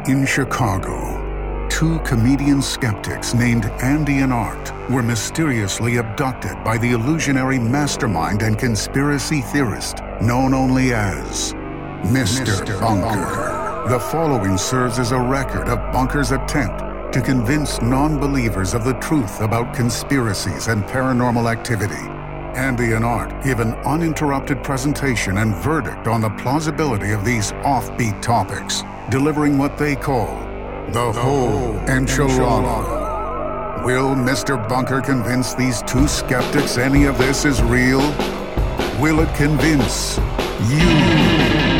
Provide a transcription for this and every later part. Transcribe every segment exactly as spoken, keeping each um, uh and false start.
In Chicago, two comedian skeptics named Andy and Art were mysteriously abducted by the illusionary mastermind and conspiracy theorist known only as Mister Mister Bunker. Bunker. The following serves as a record of Bunker's attempt to convince non-believers of the truth about conspiracies and paranormal activity. Andy and Art give an uninterrupted presentation and verdict on the plausibility of these offbeat topics, delivering what they call the, the whole enchilada. enchilada. Will Mister Bunker convince these two skeptics any of this is real? Will it convince you?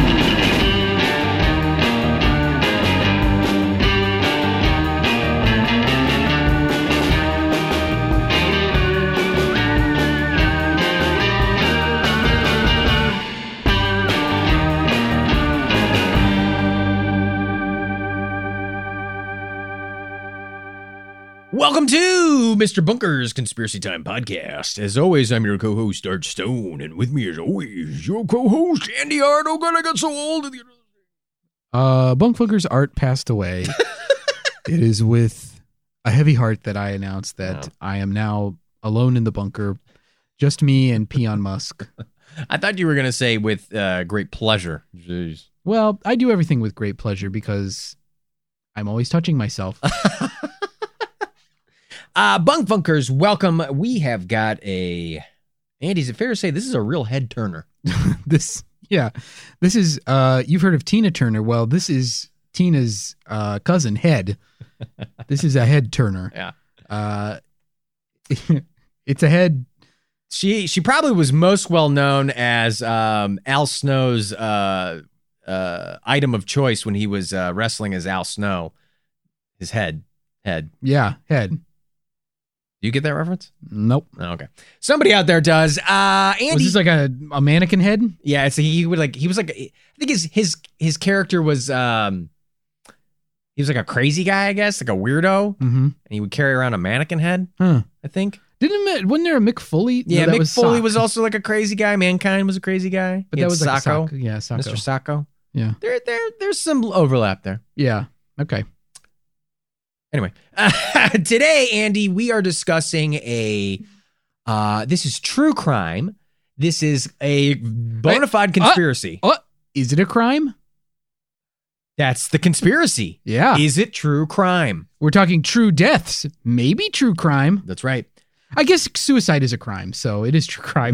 Welcome to Mister Bunker's Conspiracy Time Podcast. As always, I'm your co-host, Art Stone, and with me as always, your co-host, Andy Art. Oh God, I got so old. Uh, Bunk Bunker's Art passed away. It is with a heavy heart that I announce that oh. I am now alone in the bunker, just me and Peon Musk. I thought you were going to say with uh, great pleasure. Jeez. Well, I do everything with great pleasure because I'm always touching myself. Uh, Bunk Bunkers, welcome. We have got a, Andy, is it fair to say this is a real head turner? this, yeah, this is, uh, you've heard of Tina Turner. Well, this is Tina's uh, cousin, Head. This is a head turner. Yeah. Uh, it's a head. She she probably was most well known as um, Al Snow's uh, uh, item of choice when he was uh, wrestling as Al Snow. His head. Head. Yeah, Head. Do you get that reference? Nope. Oh, okay. Somebody out there does. Uh, Andy, was this like a, a mannequin head? Yeah, it's he would like he was like I think his his his character was um he was like a crazy guy, I guess, like a weirdo, mm-hmm. and he would carry around a mannequin head. Huh. I think. Didn't wasn't there a Mick Foley? Yeah, no, Mick was Foley Sock. was also like a crazy guy. Mankind was a crazy guy, but he that was like Sacco. a Sock. Yeah, Sacco. Mister Sacco. Yeah, there there there's some overlap there. Yeah. Okay. Anyway, uh, today, Andy, we are discussing a, uh, this is true crime. This is a bona fide conspiracy. Uh, uh, is it a crime? That's the conspiracy. Yeah. Is it true crime? We're talking true deaths. Maybe true crime. That's right. I guess suicide is a crime, so it is true crime.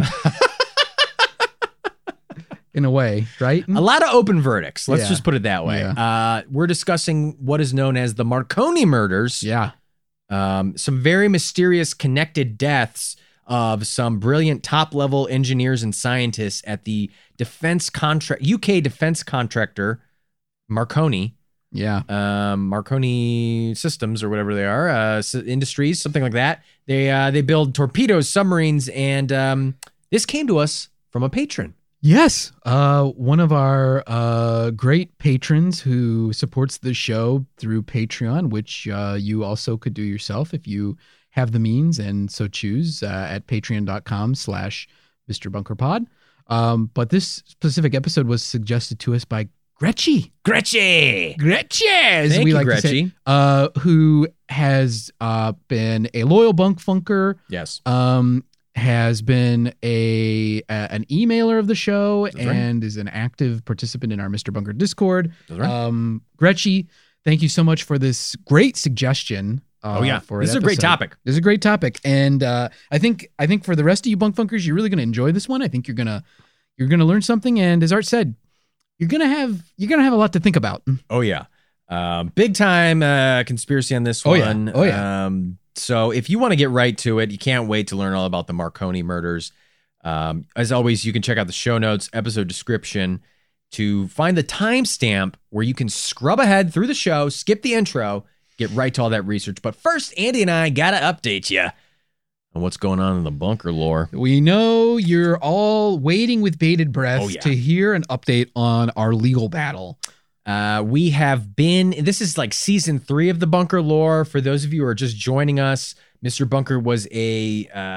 In a way, right? A lot of open verdicts. Let's yeah. just put it that way. Yeah. Uh, we're discussing what is known as the Marconi murders. Yeah. Um, some very mysterious connected deaths of some brilliant top-level engineers and scientists at the defense contract, U K defense contractor, Marconi. Yeah. Um, Marconi Systems or whatever they are, uh, Industries, something like that. They uh, they build torpedoes, submarines, and um, this came to us from a patron. Yes, uh, one of our uh, great patrons who supports the show through Patreon, which uh, you also could do yourself if you have the means and so choose uh, at patreon.com slash Mr. Bunker Pod. Um, but this specific episode was suggested to us by Gretchy. Gretchy! Gretchy, as Thank we you, like Gretchy. to say, uh, who has uh, been a loyal Bunk Funker. Yes. Um, has been a, a an emailer of the show That's and right. is an active participant in our Mister Bunker Discord. That's right. Um, Gretchy, thank you so much for this great suggestion. Uh, oh yeah, for this is a great topic. This is a great topic, and uh, I think I think for the rest of you Bunk Funkers, you're really going to enjoy this one. I think you're gonna you're gonna learn something, and as Art said, you're gonna have you're gonna have a lot to think about. Oh yeah, um, big time uh, conspiracy on this Oh, one. yeah. Oh, yeah. Um, So if you want to get right to it, you can't wait to learn all about the Marconi murders. Um, as always, you can check out the show notes, episode description to find the timestamp where you can scrub ahead through the show, skip the intro, get right to all that research. But first, Andy and I got to update you on what's going on in the bunker lore. We know you're all waiting with bated breath Oh, yeah. to hear an update on our legal battle. Uh, we have been, this is like season three of the bunker lore. For those of you who are just joining us, Mister Bunker was a uh,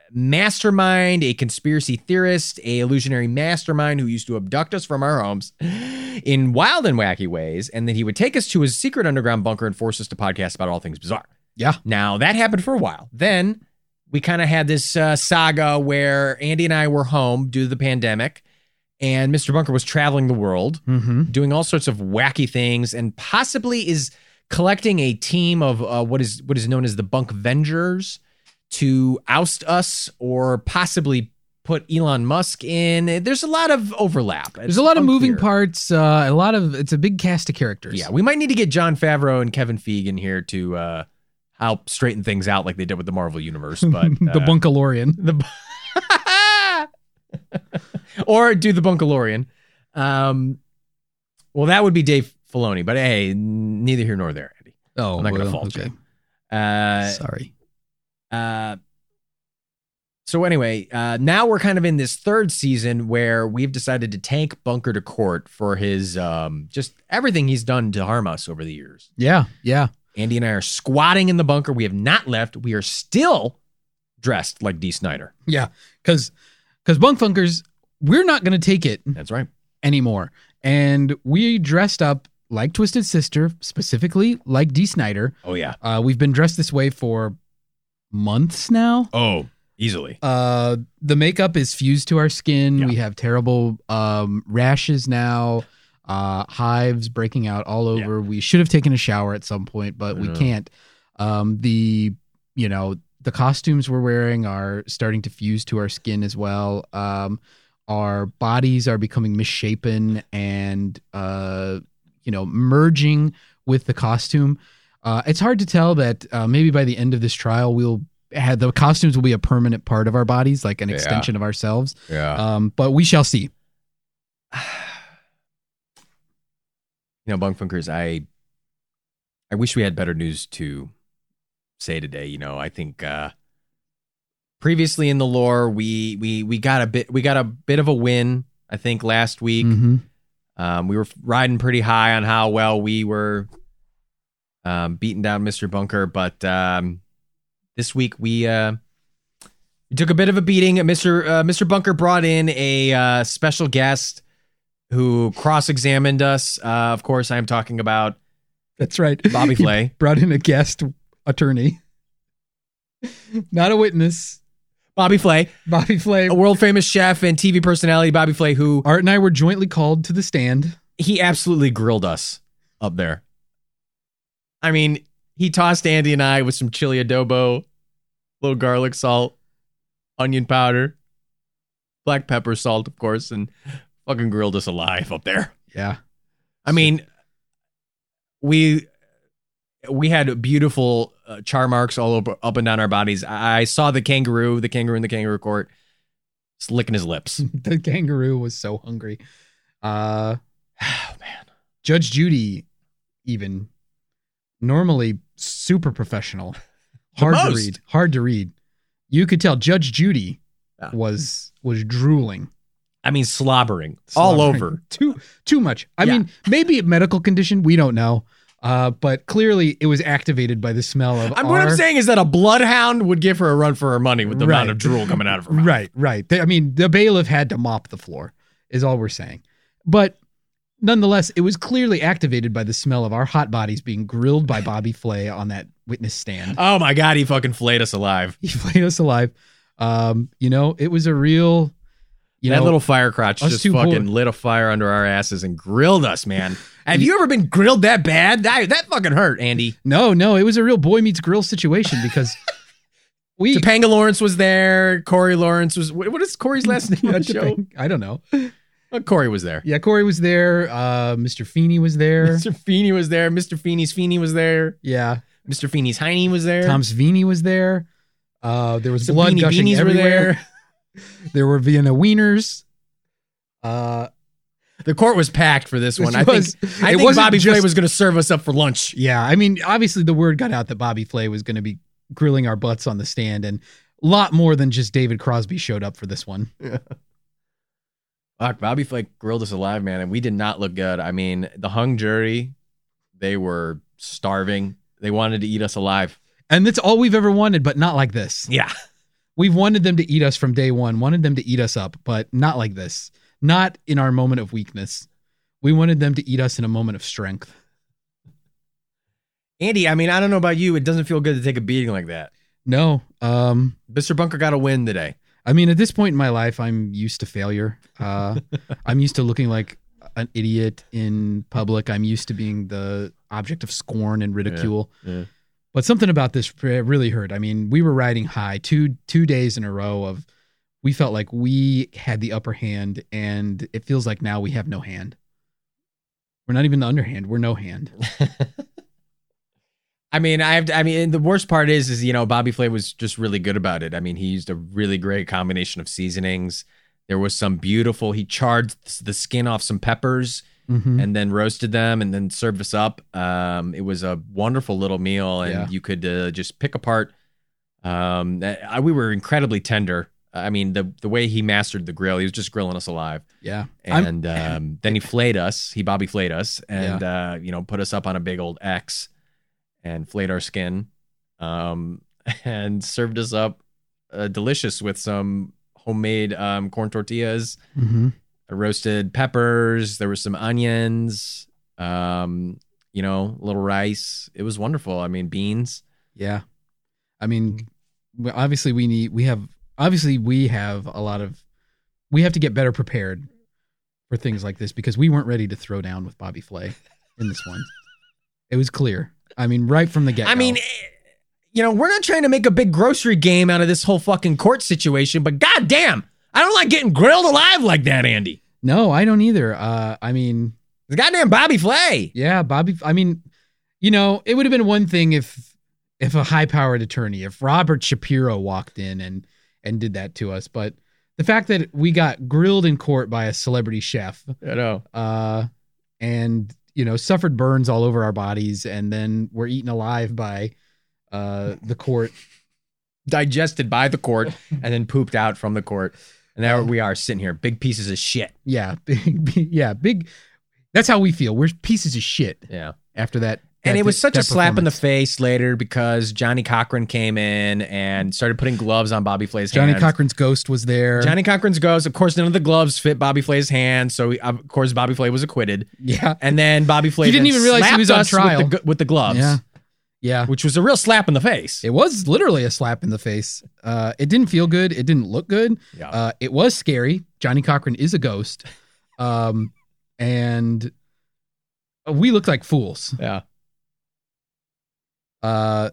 mastermind, a conspiracy theorist, a illusionary mastermind who used to abduct us from our homes in wild and wacky ways, and then he would take us to his secret underground bunker and force us to podcast about all things bizarre. Yeah. Now, that happened for a while. Then we kind of had this uh, saga where Andy and I were home due to the pandemic, and Mister Bunker was traveling the world, Mm-hmm. doing all sorts of wacky things, and possibly is collecting a team of uh, what is what is known as the Bunk Vengers to oust us or possibly put Elon Musk in. There's a lot of overlap. There's It's a lot of moving unclear. parts. Uh, a lot of it's a big cast of characters. Yeah, we might need to get Jon Favreau and Kevin Feige in here to uh, help straighten things out like they did with the Marvel Universe. But the uh, Bunkalorian. the or do the Bunkalorian. Um, well, that would be Dave Filoni, but hey, neither here nor there, Andy. Oh, I'm not going to well, fault okay. you. Uh, Sorry. uh, so anyway, uh, now we're kind of in this third season where we've decided to take Bunker to court for his um, just everything he's done to harm us over the years. Yeah, yeah. Andy and I are squatting in the bunker. We have not left. We are still dressed like Dee Snider. Yeah, because because bunk funkers, we're not going to take it That's right. anymore, and we dressed up like Twisted Sister, specifically like Dee Snider. Oh, yeah. Uh, we've been dressed this way for months now. Oh, easily. Uh, the makeup is fused to our skin. Yeah. We have terrible um, rashes now, uh, hives breaking out all over. We should have taken a shower at some point, but we Yeah. can't. Um, the you know the costumes we're wearing are starting to fuse to our skin as well. Um, our bodies are becoming misshapen and uh, you know merging with the costume. Uh, it's hard to tell that uh, maybe by the end of this trial we'll have the costumes will be a permanent part of our bodies, like an Yeah. extension of ourselves. Yeah. Um, but we shall see. You know, Bunk Funkers, I I wish we had better news to say today. You know, I think uh previously in the lore, we we we got a bit we got a bit of a win, I think, last week. Mhm. Um, we were riding pretty high on how well we were um, beating down Mister Bunker, but um, this week we uh, we took a bit of a beating. Mister Uh, Mister Bunker brought in a uh, special guest who cross-examined us. Uh, of course, I am talking about That's right. Bobby He Flay. brought in a guest attorney, not a witness. Bobby Flay, Bobby Flay. a world-famous chef and T V personality. Bobby Flay, who Art and I were jointly called to the stand. he absolutely grilled us up there. I mean, he tossed Andy and I with some chili adobo, little garlic salt, onion powder, black pepper salt, of course, and fucking grilled us alive up there. Yeah. I mean, we we had beautiful uh, char marks all over, up and down our bodies. I saw the kangaroo, the kangaroo in the kangaroo court, just licking his lips. The kangaroo was so hungry. Uh, Oh, man. Judge Judy, even normally super professional, hard to most. read. Hard to read. You could tell Judge Judy Yeah. was was drooling. I mean, slobbering, all Slobbering. over. Too too much. I Yeah. mean, maybe a medical condition. We don't know. Uh, but clearly, it was activated by the smell of. I'm, our, what I'm saying is that a bloodhound would give her a run for her money with the amount Right. of drool coming out of her mouth. Right, right. They- I mean, the bailiff had to mop the floor, is all we're saying. But nonetheless, it was clearly activated by the smell of our hot bodies being grilled by Bobby Flay on that witness stand. Oh my God, he fucking flayed us alive. He flayed us alive. Um, you know, it was a real. You that know, little fire crotch us just two fucking boy- lit a fire under our asses and grilled us, man. Have you ever been grilled that bad? That, that fucking hurt, Andy. No, no, it was a real boy meets grill situation because we. Topanga Lawrence was there. Corey Lawrence was. What, what is Corey's last name on the show? I don't know. Oh, Corey was there. Yeah, Corey was there. Uh, Mister Feeney was there. Mister Feeney was there. Mister Feeney's Feeney was there. Yeah, Mister Feeney's Heine was there. Tom Sveeney was there. Uh, there was Some blood beanie gushing beanies were everywhere. there. There were Vienna wieners. Uh, The court was packed for this This one. I was- think. I it think wasn't Bobby Flay just- was going to serve us up for lunch. yeah, I mean, obviously the word got out that Bobby Flay was going to be grilling our butts on the stand, and a lot more than just David Crosby showed up for this one. Fuck, Bobby Flay grilled us alive, man, and we did not look good. I mean, the hung jury, they were starving. They wanted to eat us alive. And that's all we've ever wanted, but not like this. Yeah. we've wanted them to eat us from day one, wanted them to eat us up, but not like this. Not in our moment of weakness. We wanted them to eat us in a moment of strength. Andy, I mean, I don't know about you. It doesn't feel good to take a beating like that. No. Um, Mister Bunker got a win today. I mean, at this point in my life, I'm used to failure. Uh, I'm used to looking like an idiot in public. I'm used to being the object of scorn and ridicule. Yeah, yeah. But something about this really hurt. I mean, we were riding high two two days in a row of we felt like we had the upper hand, and it feels like now we have no hand. We're not even the underhand. We're no hand. I mean, I have to, I mean, the worst part is, is, you know, Bobby Flay was just really good about it. I mean, he used a really great combination of seasonings. There was some beautiful, he charred the skin off some peppers mm-hmm. and then roasted them and then served us up. Um, it was a wonderful little meal, and yeah. you could uh, just pick apart. Um, I, we were incredibly tender. I mean, the the way he mastered the grill, he was just grilling us alive. Yeah. And um, then he flayed us. He Bobby flayed us and, yeah. uh, you know, put us up on a big old X and flayed our skin um, and served us up uh, delicious with some homemade um, corn tortillas, mm-hmm. roasted peppers. There were some onions, um, you know, a little rice. It was wonderful. I mean, beans. Yeah. I mean, obviously we need, we have, obviously we have a lot of, we have to get better prepared for things like this because we weren't ready to throw down with Bobby Flay in this one. It was clear. I mean, right from the get-go. I mean, you know, we're not trying to make a big grocery game out of this whole fucking court situation, but goddamn, I don't like getting grilled alive like that, Andy. No, I don't either. Uh, I mean, the goddamn Bobby Flay. Yeah, Bobby. I mean, you know, it would have been one thing if, if a high-powered attorney, if Robert Shapiro walked in and and did that to us, but the fact that we got grilled in court by a celebrity chef, I know, uh, and you know, suffered burns all over our bodies, and then we're eaten alive by uh, the court. Digested by the court, and then pooped out from the court. And there we are sitting here, big pieces of shit. Yeah, big, big, yeah, big. That's how we feel. We're pieces of shit. Yeah. After that. And that, it was such a slap in the performance. face later because Johnny Cochran came in and started putting gloves on Bobby Flay's Johnny hands. Cochran's ghost was there. Johnny Cochran's ghost. Of course, none of the gloves fit Bobby Flay's hands. So, we, of course, Bobby Flay was acquitted. Yeah. And then Bobby Flay He didn't then even realize he slapped was on us trial. With the, with the gloves. Yeah. Yeah. Which was a real slap in the face. It was literally a slap in the face. Uh, it didn't feel good. It didn't look good. Yeah. Uh, it was scary. Johnny Cochran is a ghost. Um, and we looked like fools. Yeah. Uh,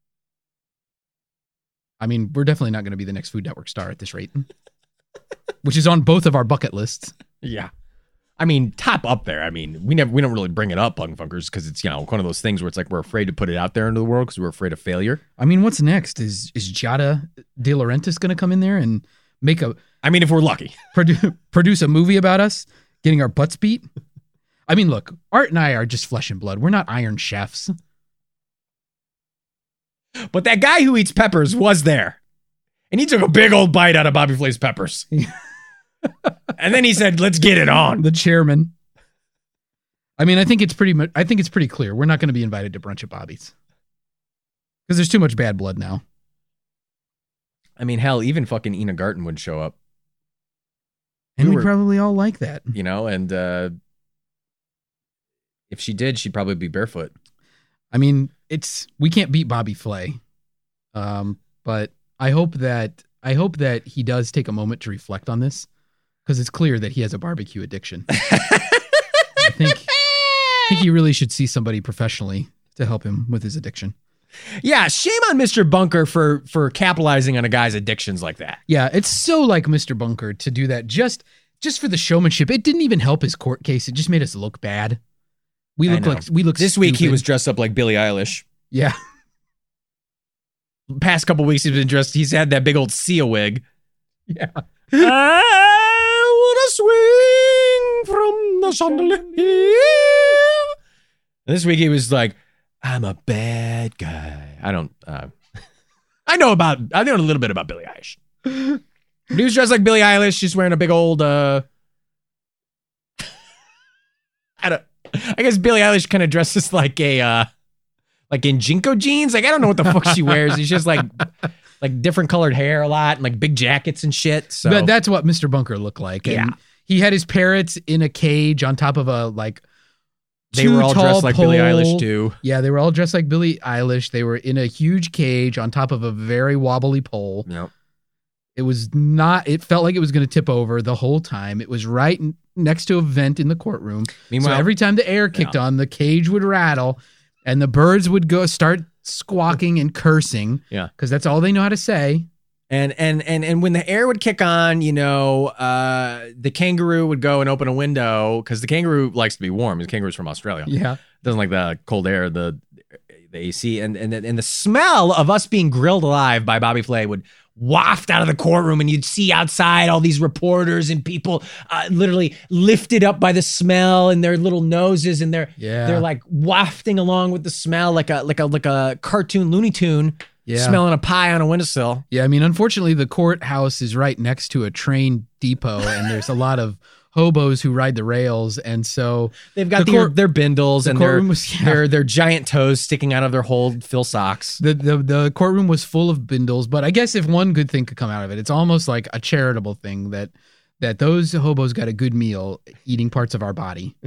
I mean, we're definitely not going to be the next Food Network star at this rate, which is on both of our bucket lists. Yeah. I mean, top up there. I mean, we never, we don't really bring it up, Punk Funkers, because it's, you know, one of those things where it's like we're afraid to put it out there into the world because we're afraid of failure. I mean, what's next? Is is Giada De Laurentiis going to come in there and make a? I mean, if we're lucky, produce produce a movie about us getting our butts beat. I mean, look, Art and I are just flesh and blood. We're not Iron Chefs. But that guy who eats peppers was there, and he took a big old bite out of Bobby Flay's peppers. And then he said, "Let's get it on." The chairman. I mean, I think it's pretty much. I think it's pretty clear we're not going to be invited to brunch at Bobby's because there's too much bad blood now. I mean, hell, even fucking Ina Garten would show up, and we, we were, probably all like that, you know. And uh, if she did, she'd probably be barefoot. I mean, it's we can't beat Bobby Flay, um, but I hope that I hope that he does take a moment to reflect on this because it's clear that he has a barbecue addiction. I think I think he really should see somebody professionally to help him with his addiction. Yeah, shame on Mister Bunker for for capitalizing on a guy's addictions like that. Yeah, it's so like Mister Bunker to do that just just for the showmanship. It didn't even help his court case. It just made us look bad. We look like we look. This stupid. week he was dressed up like Billie Eilish. Yeah. Past couple weeks he's been dressed. He's had that big old Sia wig. Yeah. I wanna swing from the chandelier. This week he was like, "I'm a bad guy." I don't. Uh, I know about. I know a little bit about Billie Eilish. He was dressed like Billie Eilish. She's wearing a big old. Uh, I don't. I guess Billie Eilish kind of dresses like a, uh, like in Jinko jeans. Like I don't know what the fuck she wears. It's just like like different colored hair a lot and like big jackets and shit. So But that's what Mister Bunker looked like. And Yeah. he had his parrots in a cage on top of a like they too were all tall dressed like Billie pole. Eilish too. Yeah, they were all dressed like Billie Eilish. They were in a huge cage on top of a very wobbly pole. Yep. It was not, it felt like it was going to tip over the whole time. It was right n- next to a vent in the courtroom. Meanwhile, so every time the air kicked Yeah. on, the cage would rattle and the birds would go start squawking and cursing. Yeah. Because that's all they know how to say. And and and and when the air would kick on, you know, uh, the kangaroo would go and open a window because the kangaroo likes to be warm. The kangaroo's from Australia. Yeah. Doesn't like the cold air, the the A C, and and and the smell of us being grilled alive by Bobby Flay would waft out of the courtroom, and you'd see outside all these reporters and people uh, literally lifted up by the smell and their little noses, and they're Yeah. they're like wafting along with the smell like a like a like a cartoon Looney Tune Yeah. smelling a pie on a windowsill. Yeah. I mean, unfortunately, the courthouse is right next to a train depot and there's a lot of hobos who ride the rails. And so They've got The their, court- their bindles the and their, courtroom was- yeah. their their giant toes sticking out of their whole fill socks. The, the the courtroom was full of bindles, but I guess if one good thing could come out of it, it's almost like a charitable thing that that those hobos got a good meal eating parts of our body.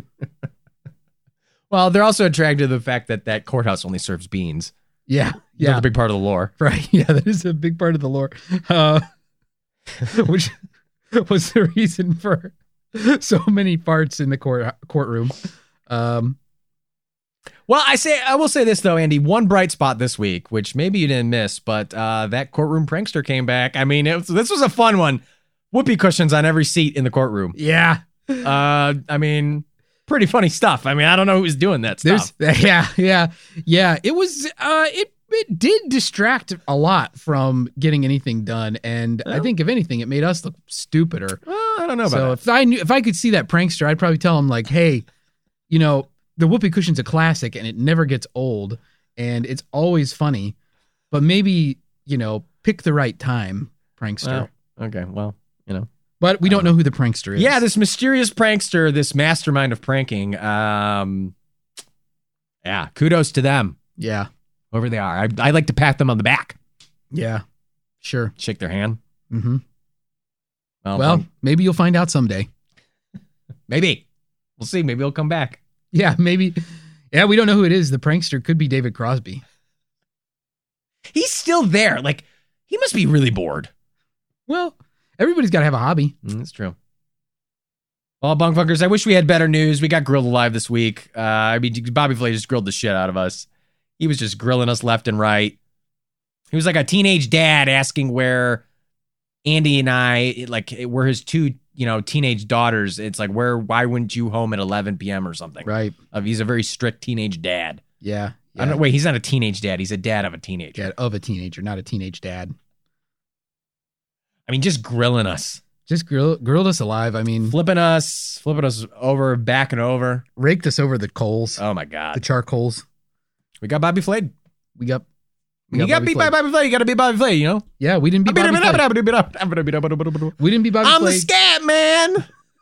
Well, they're also attracted to the fact that that courthouse only serves beans. Yeah, That's yeah, a big part of the lore. right. Yeah, that is a big part of the lore, uh, which was the reason for so many farts in the court courtroom. Um, Well, I say I will say this though, Andy. One bright spot this week, which maybe you didn't miss, but uh, that courtroom prankster came back. I mean, it was, this was a fun one. Whoopee cushions on every seat in the courtroom. yeah, Uh, I mean, pretty funny stuff. I mean, I don't know who's doing that stuff. there's yeah, yeah, yeah. It was uh, it it did distract a lot from getting anything done, and I Well. think if anything, it made us look stupider. Well, I don't know about So that. if I knew, if I could see that prankster, I'd probably tell him like, "Hey, you know, the whoopee cushion's a classic, and it never gets old, and it's always funny, but maybe you know, pick the right time, prankster." Well, okay, well, you know. But we don't know who the prankster is. Yeah, this mysterious prankster, this mastermind of pranking. Um, yeah, kudos to them, yeah, whoever they are. I, I like to pat them on the back, yeah, sure. shake their hand. hmm Well, Well, um, maybe you'll find out someday. maybe we'll see. Maybe he'll come back. Yeah, maybe. Yeah, we don't know who it is. The prankster could be David Crosby. He's still there. Like he must be really bored. Well, everybody's got to have a hobby. Mm, that's true. Well, bunkfuckers, I wish we had better news. We got grilled alive this week. Uh, I mean, Bobby Flay just grilled the shit out of us. He was just grilling us left and right. He was like a teenage dad asking where Andy and I, like, were his two, you know, teenage daughters. It's like, where, why wouldn't you home at eleven p.m. or something? Right. Uh, he's a very strict teenage dad. Yeah. I don't, wait, he's not a teenage dad. He's a dad of a teenager. Dad of a teenager, not a teenage dad. I mean, just grilling us, Just grill, grilled us alive. I mean, flipping us, flipping us over, back and over. raked us over the coals, Oh my the God. charcoals. We got Bobby Flay. We got. You got beat by Flay. Bobby Flay. You got to beat Bobby Flay, you know? Yeah, we didn't beat Bobby Flay. We didn't beat Bobby I'm the Flay. scat man.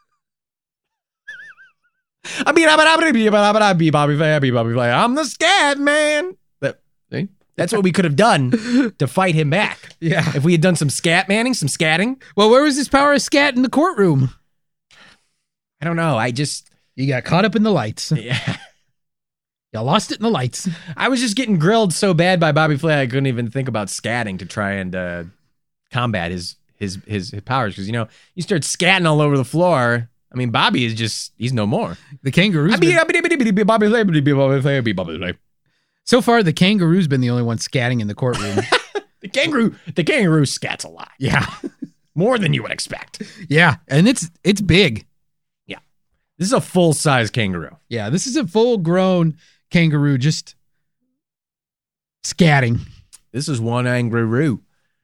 I beat Bobby Flay. I beat Bobby Flay. I beat Bobby Flay. I'm the scat man. That, see? That's what we could have done to fight him back. Yeah. If we had done some scat manning, some scatting. Well, where was this power of scat in the courtroom? I don't know. I just, You got caught up in the lights. yeah. You lost it in the lights. I was just getting grilled so bad by Bobby Flay, I couldn't even think about scatting to try and uh, combat his his his, his powers. Because, you know, you start scatting all over the floor. I mean, Bobby is just, he's no more. The kangaroo's I beat been, I beat- I beat- I beat Bobby Flay. I beat Bobby Flay. I beat Bobby Flay. so far, the kangaroo's been the only one scatting in the courtroom. The kangaroo, the kangaroo scats a lot. Yeah. More than you would expect. Yeah. And it's it's big. This is a full-size kangaroo. Yeah. This is a full grown kangaroo just scatting. This is one angry roo.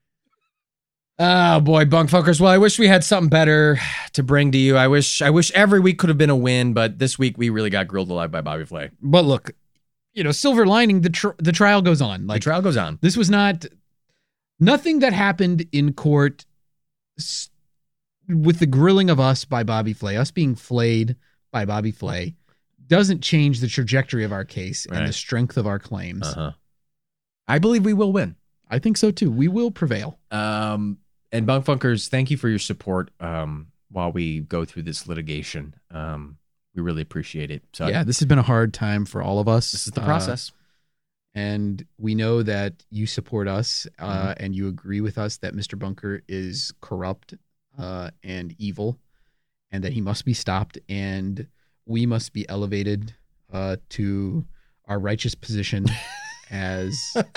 Oh boy, bunkfuckers. Well, I wish we had something better to bring to you. I wish I wish every week could have been a win, but this week we really got grilled alive by Bobby Flay. But look, you know, silver lining, the tr- the trial goes on. The Like trial goes on. this was not nothing that happened in court s- with the grilling of us by Bobby Flay, us being flayed by Bobby Flay, doesn't change the trajectory of our case and Right. the strength of our claims. Uh-huh. I believe we will win. I think so too. We will prevail. Um, and Bunk Funkers, thank you for your support um, while we go through this litigation. Um, we really appreciate it. So yeah, this has been a hard time for all of us. This is the process. Uh, and we know that you support us uh, Mm-hmm. and you agree with us that Mister Bunker is corrupt uh, and evil and that he must be stopped and we must be elevated uh, to our righteous position as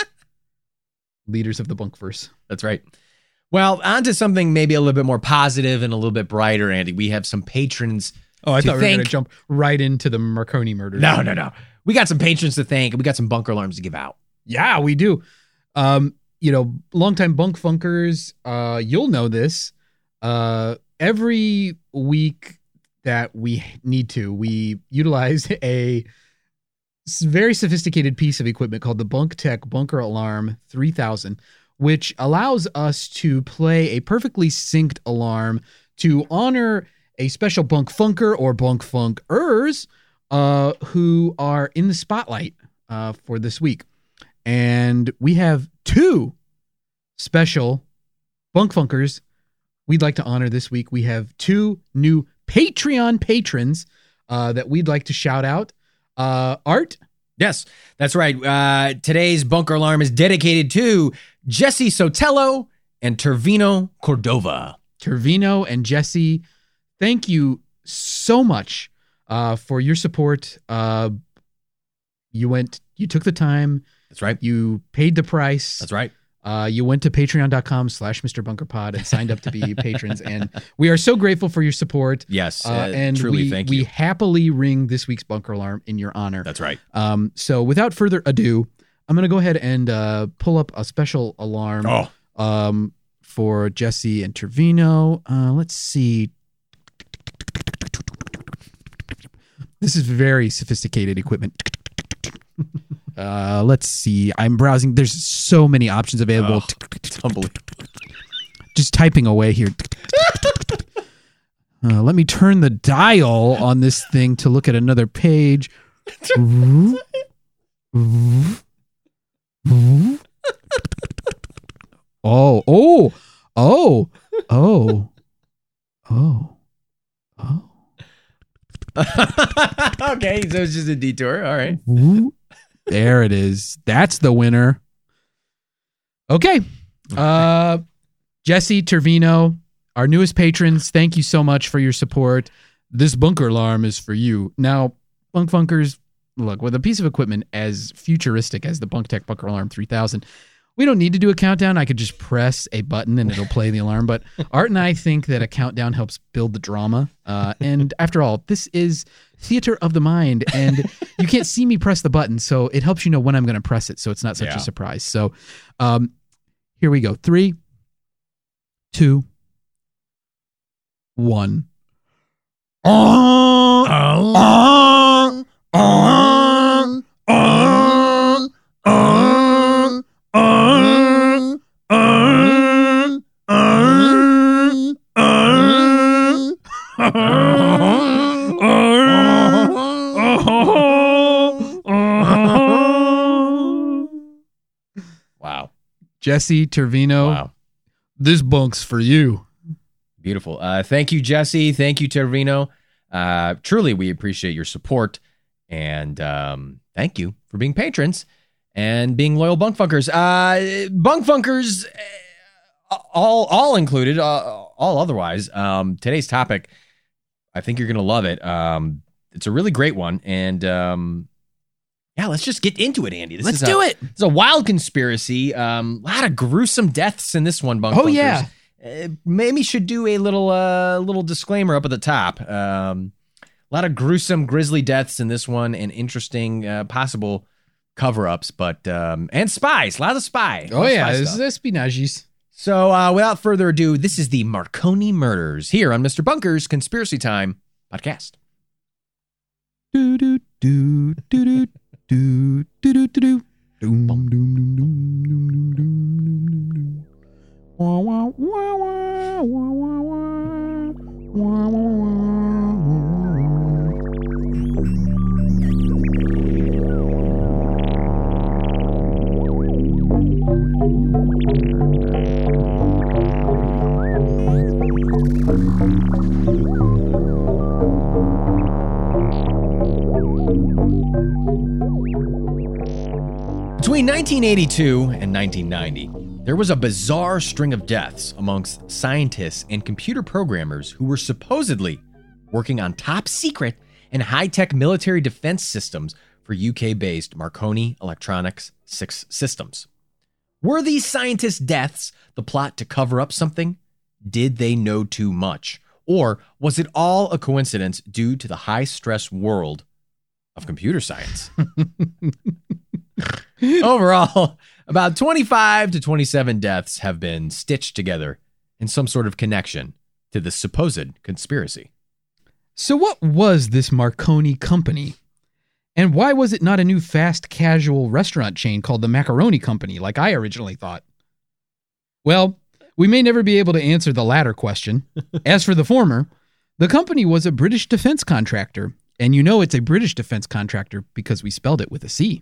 leaders of the Bunkverse. That's right. Well, on to something maybe a little bit more positive and a little bit brighter, Andy. We have some patrons. Oh, I to thought we were going thank. to jump right into the Marconi murders. No, no, no. We got some patrons to thank, and we got some bunker alarms to give out. Yeah, we do. Um, you know, longtime Bunk Funkers, uh, you'll know this. Uh, every week that we need to, we utilize a s- very sophisticated piece of equipment called the Bunk Tech Bunker Alarm three thousand, which allows us to play a perfectly synced alarm to honor a special Bunk Funker or Bunk Funkers uh, who are in the spotlight uh, for this week. And we have two special Bunk Funkers we'd like to honor this week. We have two new Patreon patrons uh, that we'd like to shout out. Uh, Art? Yes, that's right. Uh, today's bunker alarm is dedicated to Jesse Sotelo and Tervino Cordova. Tervino and Jesse, thank you so much uh, for your support. Uh, you went, you took the time. That's right. You paid the price. That's right. Uh, you went to patreon.com slash Mr. Bunker Pod and signed up to be patrons. And we are so grateful for your support. Yes, uh, Uh, and truly we, thank we you. happily ring this week's bunker alarm in your honor. That's right. Um, so without further ado, I'm going to go ahead and uh, pull up a special alarm Oh, um, for Jesse and Tervino. Uh, let's see. This is very sophisticated equipment. Uh, let's see. I'm browsing. There's so many options available. Oh, it's unbelievable. Just typing away here. Uh, let me turn the dial on this thing to look at another page. Oh, oh, oh, oh, oh, oh. Okay, so it's just a detour. All right. Ooh. There it is. That's the winner. Okay. Uh, Jesse, Tervino, our newest patrons, thank you so much for your support. This bunker alarm is for you. Now, Bunk Funkers, look, with a piece of equipment as futuristic as the Bunk Tech Bunker Alarm three thousand, we don't need to do a countdown. I could just press a button and it'll play the alarm. But Art and I think that a countdown helps build the drama. Uh, and after all, this is theater of the mind. And you can't see me press the button. So it helps you know when I'm going to press it. So it's not such Yeah. a surprise. So um, here we go. Three, two, one. Oh, oh, oh, oh, oh. Uh, uh, uh, uh, Wow. Jesse Tervino, Wow. this bunk's for you. Beautiful. Uh, thank you, Jesse. Thank you, Tervino. Uh, truly, we appreciate your support. And um, thank you for being patrons and being loyal Bunk Funkers. Uh, Bunk Funkers, uh, all all included, uh, all otherwise. Um, today's topic, I think you're going to love it. Um, it's a really great one. And um, yeah, let's just get into it, Andy. This Let's is do a, it. It's a wild conspiracy. Um, a lot of gruesome deaths in this one, Bunk Oh, Funkers. yeah. Uh, maybe should do a little uh, little disclaimer up at the top. Um, a lot of gruesome, grisly deaths in this one, and interesting uh, possible cover-ups, but um, and spies. A lot of spy. Oh, lot of yeah. spy This stuff. is espionages. So, uh, without further ado, this is the Marconi murders here on Mister Bunker's Conspiracy Time podcast. Do do do do do do do do do. Doom doom doom doom doom doom doom doom doom. Wah wah wah wah wah wah wah wah wah wah. Between nineteen eighty-two and nineteen ninety, there was a bizarre string of deaths amongst scientists and computer programmers who were supposedly working on top secret and high-tech military defense systems for U K-based Marconi Electronics six systems. Were these scientists' deaths the plot to cover up something? Did they know too much? Or was it all a coincidence due to the high-stress world of computer science? Overall, about twenty-five to twenty-seven deaths have been stitched together in some sort of connection to the supposed conspiracy. So what was this Marconi company? And why was it not a new fast casual restaurant chain called the Macaroni Company, like I originally thought? Well, we may never be able to answer the latter question. As for the former, the company was a British defense contractor. And you know it's a British defense contractor because we spelled it with a C.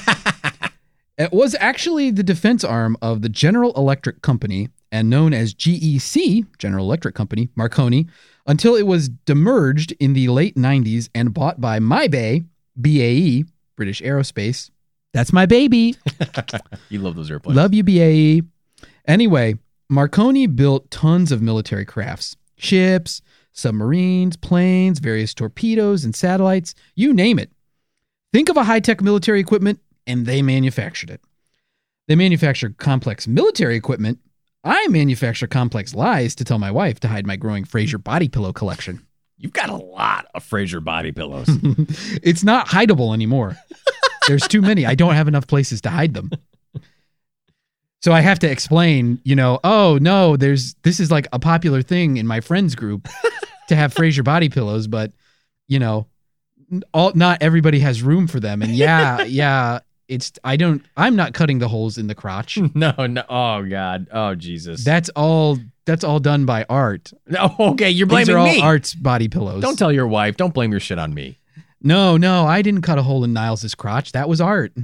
It was actually the defense arm of the General Electric Company and known as G E C, General Electric Company, Marconi, until it was demerged in the late nineties and bought by MyBay, B A E, British Aerospace. That's my baby. You love those airplanes. Love you, B A E. Anyway, Marconi built tons of military crafts, ships, submarines, planes, various torpedoes and satellites, you name it. Think of a high-tech military equipment, and they manufactured it. They manufactured complex military equipment. I manufacture complex lies to tell my wife to hide my growing Fraser body pillow collection. You've got a lot of Fraser body pillows. It's not hideable anymore. There's too many. I don't have enough places to hide them. So I have to explain, you know, oh no, there's this is like a popular thing in my friends group to have Fraser body pillows, but you know, all not everybody has room for them. And yeah, yeah, it's I don't I'm not cutting the holes in the crotch. No, no. Oh God. Oh Jesus. That's all that's all done by art. Oh, okay, you're These blaming are all me. Art's body pillows. Don't tell your wife. Don't blame your shit on me. No, no, I didn't cut a hole in Niles's crotch. That was art.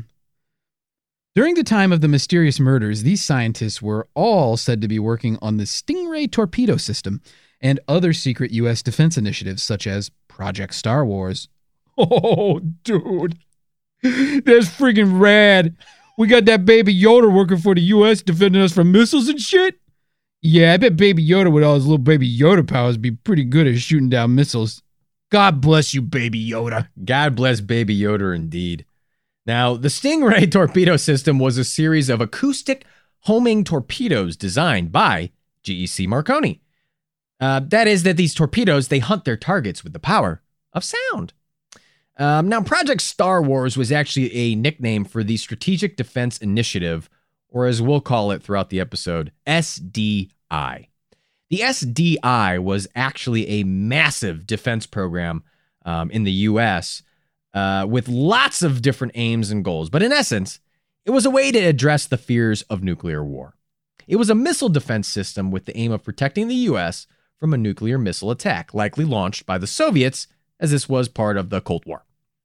During the time of the mysterious murders, these scientists were all said to be working on the Stingray torpedo system and other secret U S defense initiatives such as Project Star Wars. Oh, dude. That's freaking rad. We got that baby Yoda working for the U S defending us from missiles and shit. Yeah, I bet baby Yoda with all his little baby Yoda powers be pretty good at shooting down missiles. God bless you, baby Yoda. God bless baby Yoda indeed. Now, the Stingray torpedo system was a series of acoustic homing torpedoes designed by G E C Marconi. Uh, that is that these torpedoes, they hunt their targets with the power of sound. Um, now, Project Star Wars was actually a nickname for the Strategic Defense Initiative, or as we'll call it throughout the episode, S D I. The S D I was actually a massive defense program um, in the U S uh, with lots of different aims and goals. But in essence, it was a way to address the fears of nuclear war. It was a missile defense system with the aim of protecting the U S from a nuclear missile attack, likely launched by the Soviets, as this was part of the Cold War.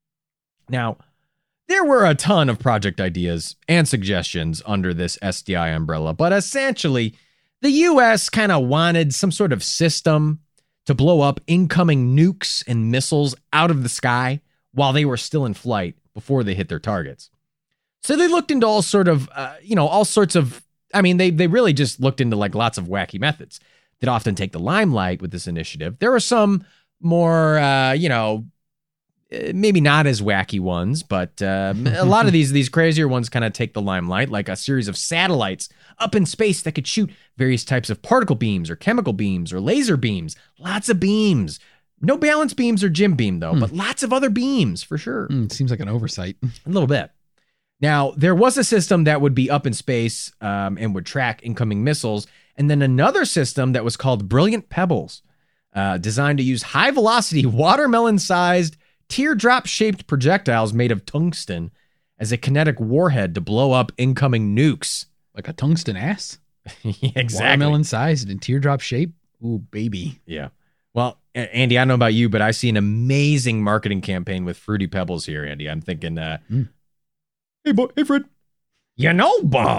Now, there were a ton of project ideas and suggestions under this S D I umbrella, but essentially, the U S kind of wanted some sort of system to blow up incoming nukes and missiles out of the sky while they were still in flight before they hit their targets. So they looked into all sort of, uh, you know, all sorts of, I mean, they they really just looked into like lots of wacky methods that often take the limelight with this initiative. There are some more, uh, you know, maybe not as wacky ones, but uh, a lot of these these crazier ones kind of take the limelight, like a series of satellites up in space that could shoot various types of particle beams or chemical beams or laser beams. Lots of beams. No balance beams or Jim beam, though, hmm. but lots of other beams for sure. Mm, seems like an oversight. A little bit. Now, there was a system that would be up in space um, and would track incoming missiles, and then another system that was called Brilliant Pebbles, uh, designed to use high-velocity, watermelon-sized, teardrop-shaped projectiles made of tungsten as a kinetic warhead to blow up incoming nukes. Like a tungsten ass? Yeah, exactly. Watermelon-sized and teardrop-shaped? Ooh, baby. Yeah. Well, Andy, I don't know about you, but I see an amazing marketing campaign with Fruity Pebbles here, Andy. I'm thinking, uh, mm. hey, boy, hey, Fred. You know, Bon,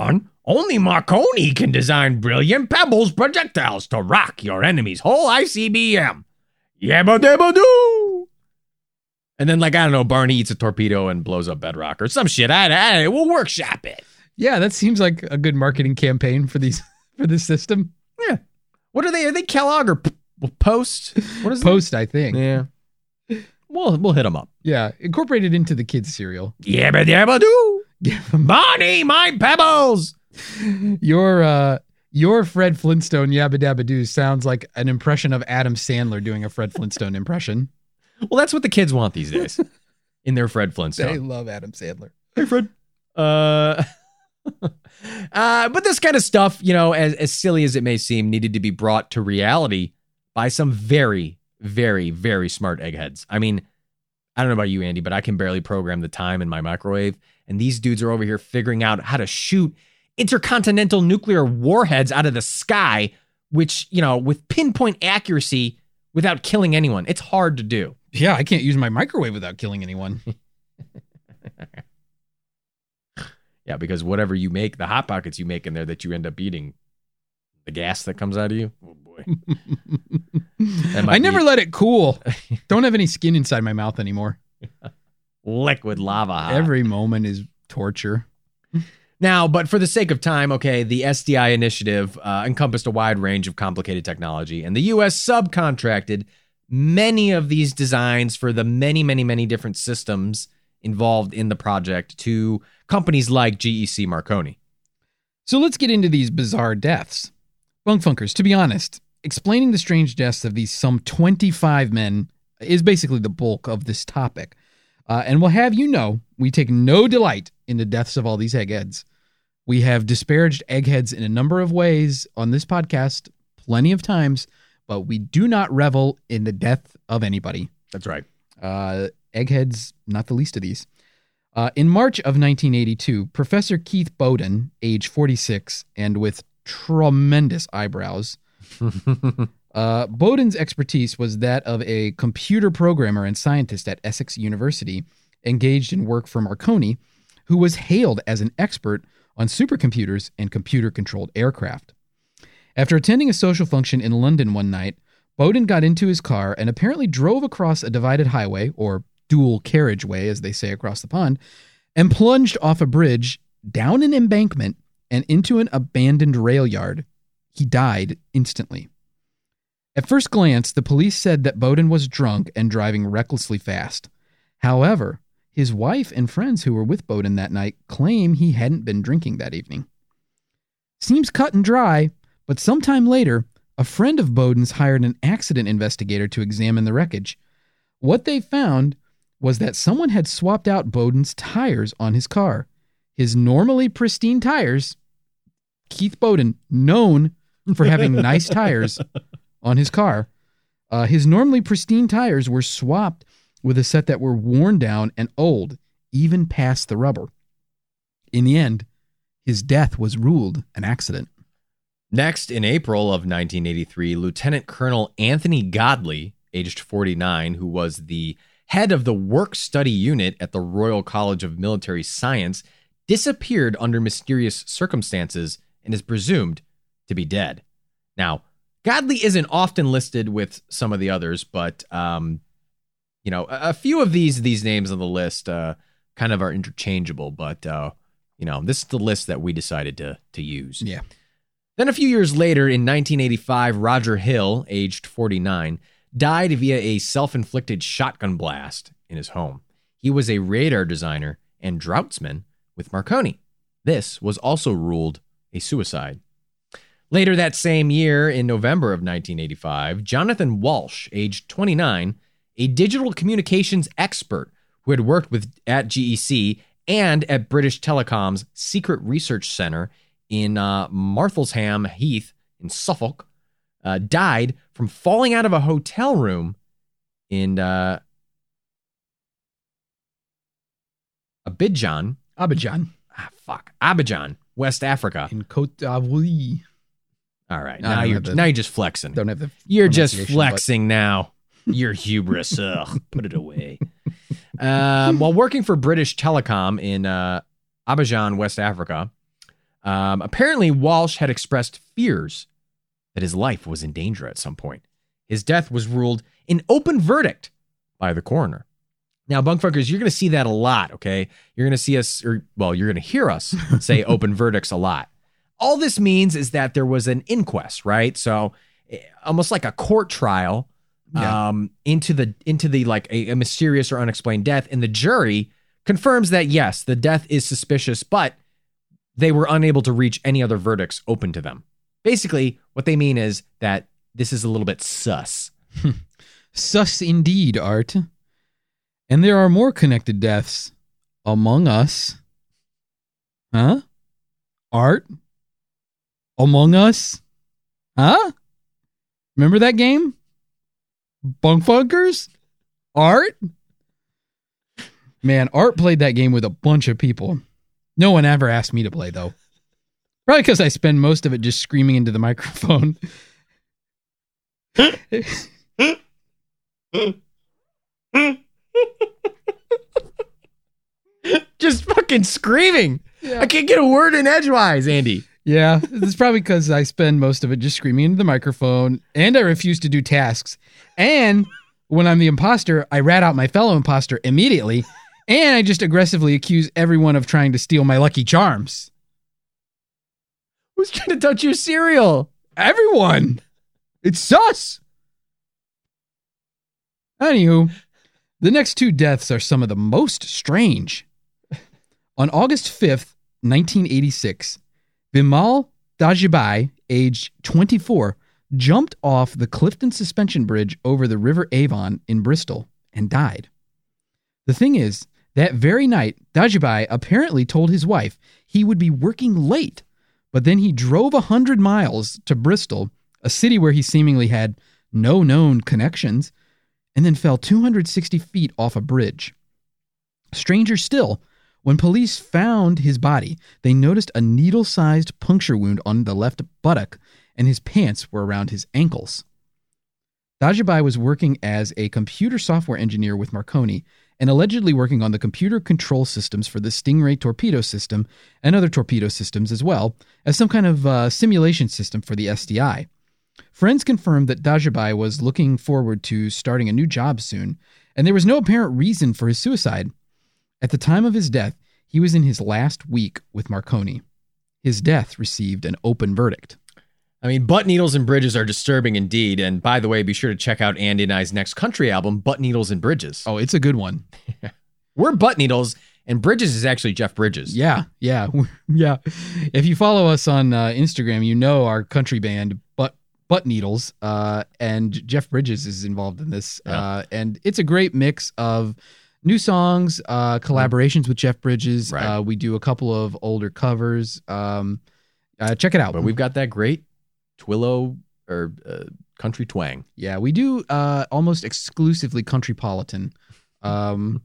Only Marconi can design brilliant pebbles projectiles to rock your enemy's whole I C B M. Yabba dabba doo. And then, like, I don't know, Barney eats a torpedo and blows up Bedrock or some shit. I, I we'll workshop it. Yeah, that seems like a good marketing campaign for these for this system. Yeah. What are they? Are they Kellogg or P- Post? What is Post, that? I think. Yeah. We'll we'll hit them up. Yeah, incorporated into the kids' cereal. Yabba dabba doo. Barney, my pebbles. Your uh, your Fred Flintstone Yabba Dabba Doo sounds like an impression of Adam Sandler doing a Fred Flintstone impression. Well, that's what the kids want these days in their Fred Flintstone. They love Adam Sandler. Hey, Fred. Uh, uh, but this kind of stuff, you know, as, as silly as it may seem, needed to be brought to reality by some very, very, very smart eggheads. I mean, I don't know about you, Andy, but I can barely program the time in my microwave. And these dudes are over here figuring out how to shoot intercontinental nuclear warheads out of the sky, which, you know, with pinpoint accuracy without killing anyone. It's hard to do. Yeah, I can't use my microwave without killing anyone. Yeah, because whatever you make, the Hot Pockets you make in there that you end up eating, the gas that comes out of you, oh boy. I never be... let it cool. Don't have any skin inside my mouth anymore. Liquid lava hot. Every moment is torture. Now, but for the sake of time, okay, the S D I initiative uh, encompassed a wide range of complicated technology, and the U S subcontracted many of these designs for the many, many, many different systems involved in the project to companies like G E C Marconi. So let's get into these bizarre deaths. Bunk Funkers, to be honest, explaining the strange deaths of these some twenty-five men is basically the bulk of this topic. Uh, and we'll have you know, we take no delight in the deaths of all these eggheads. We have disparaged eggheads in a number of ways on this podcast plenty of times, but we do not revel in the death of anybody. That's right. Uh, eggheads, not the least of these. Uh, in March of nineteen eighty-two, Professor Keith Bowden, age forty-six, and with tremendous eyebrows, uh, Bowden's expertise was that of a computer programmer and scientist at Essex University, engaged in work for Marconi, who was hailed as an expert on supercomputers and computer-controlled aircraft. After attending a social function in London one night, Bowden got into his car and apparently drove across a divided highway, or dual carriageway, as they say across the pond, and plunged off a bridge, down an embankment, and into an abandoned rail yard. He died instantly. At first glance, the police said that Bowden was drunk and driving recklessly fast. However, his wife and friends who were with Bowden that night claim he hadn't been drinking that evening. Seems cut and dry, but sometime later, a friend of Bowden's hired an accident investigator to examine the wreckage. What they found was that someone had swapped out Bowden's tires on his car. His normally pristine tires, Keith Bowden, known for having nice tires on his car, uh, his normally pristine tires were swapped with a set that were worn down and old, even past the rubber. In the end, his death was ruled an accident. Next, in April of nineteen eighty-three, Lieutenant Colonel Anthony Godley, aged forty-nine, who was the head of the work-study unit at the Royal College of Military Science, disappeared under mysterious circumstances and is presumed to be dead. Now, Godley isn't often listed with some of the others, but um, you know, a, a few of these these names on the list uh, kind of are interchangeable. But uh, you know, this is the list that we decided to to use. Yeah. Then a few years later, in nineteen eighty-five, Roger Hill, aged forty-nine, died via a self-inflicted shotgun blast in his home. He was a radar designer and draughtsman with Marconi. This was also ruled a suicide. Later that same year, in November of nineteen eighty-five, Jonathan Walsh, aged twenty-nine, a digital communications expert who had worked with at G E C and at British Telecom's Secret Research Center in uh, Marthelsham Heath in Suffolk, uh, died from falling out of a hotel room in uh, Abidjan. Abidjan. Ah, fuck. Abidjan, West Africa. In Côte d'Ivoire. All right. No, now you're the, now you're just flexing. Don't have the You're just flexing but... now. Your hubris. Ugh, put it away. Um, while working for British Telecom in uh, Abidjan, West Africa, Um, apparently, Walsh had expressed fears that his life was in danger at some point. His death was ruled an open verdict by the coroner. Now, bunkfuckers, you're going to see that a lot, okay? You're going to see us, or well, you're going to hear us say open verdicts a lot. All this means is that there was an inquest, right? So almost like a court trial Yeah. um, into the into the like a, a mysterious or unexplained death, and the jury confirms that yes, the death is suspicious, but they were unable to reach any other verdicts open to them. Basically, what they mean is that this is a little bit sus. Sus indeed, Art. And there are more connected deaths among us. Huh? Art? Among Us? Huh? Remember that game? Bunkfunkers? Art? Man, Art played that game with a bunch of people. No one ever asked me to play, though. Probably because I spend most of it just screaming into the microphone. Just fucking screaming. Yeah. I can't get a word in edgewise, Andy. Yeah, it's probably because I spend most of it just screaming into the microphone, and I refuse to do tasks. And when I'm the imposter, I rat out my fellow imposter immediately, and I just aggressively accuse everyone of trying to steal my Lucky Charms. Who's trying to touch your cereal? Everyone! It's sus! Anywho, the next two deaths are some of the most strange. On August fifth, nineteen eighty-six, Bimal Dajibai, aged twenty-four, jumped off the Clifton Suspension Bridge over the River Avon in Bristol and died. The thing is, that very night, Dajibai apparently told his wife he would be working late, but then he drove one hundred miles to Bristol, a city where he seemingly had no known connections, and then fell two hundred sixty feet off a bridge. Stranger still, when police found his body, they noticed a needle-sized puncture wound on the left buttock, and his pants were around his ankles. Dajibai was working as a computer software engineer with Marconi and allegedly working on the computer control systems for the Stingray torpedo system and other torpedo systems as well as some kind of uh, simulation system for the S D I. Friends confirmed that Dajibai was looking forward to starting a new job soon, and there was no apparent reason for his suicide. At the time of his death, he was in his last week with Marconi. His death received an open verdict. I mean, butt needles and bridges are disturbing indeed. And by the way, be sure to check out Andy and I's next country album, Butt Needles and Bridges. Oh, it's a good one. We're Butt Needles, and Bridges is actually Jeff Bridges. Yeah, yeah, yeah. If you follow us on uh, Instagram, you know our country band, Butt Butt Needles, uh, and Jeff Bridges is involved in this. Yeah. Uh, and it's a great mix of new songs, uh, collaborations with Jeff Bridges. Right. Uh, we do a couple of older covers. Um, uh, check it out. But we've got that great Twillo or uh, country twang. Yeah, we do uh, almost exclusively countrypolitan. Um,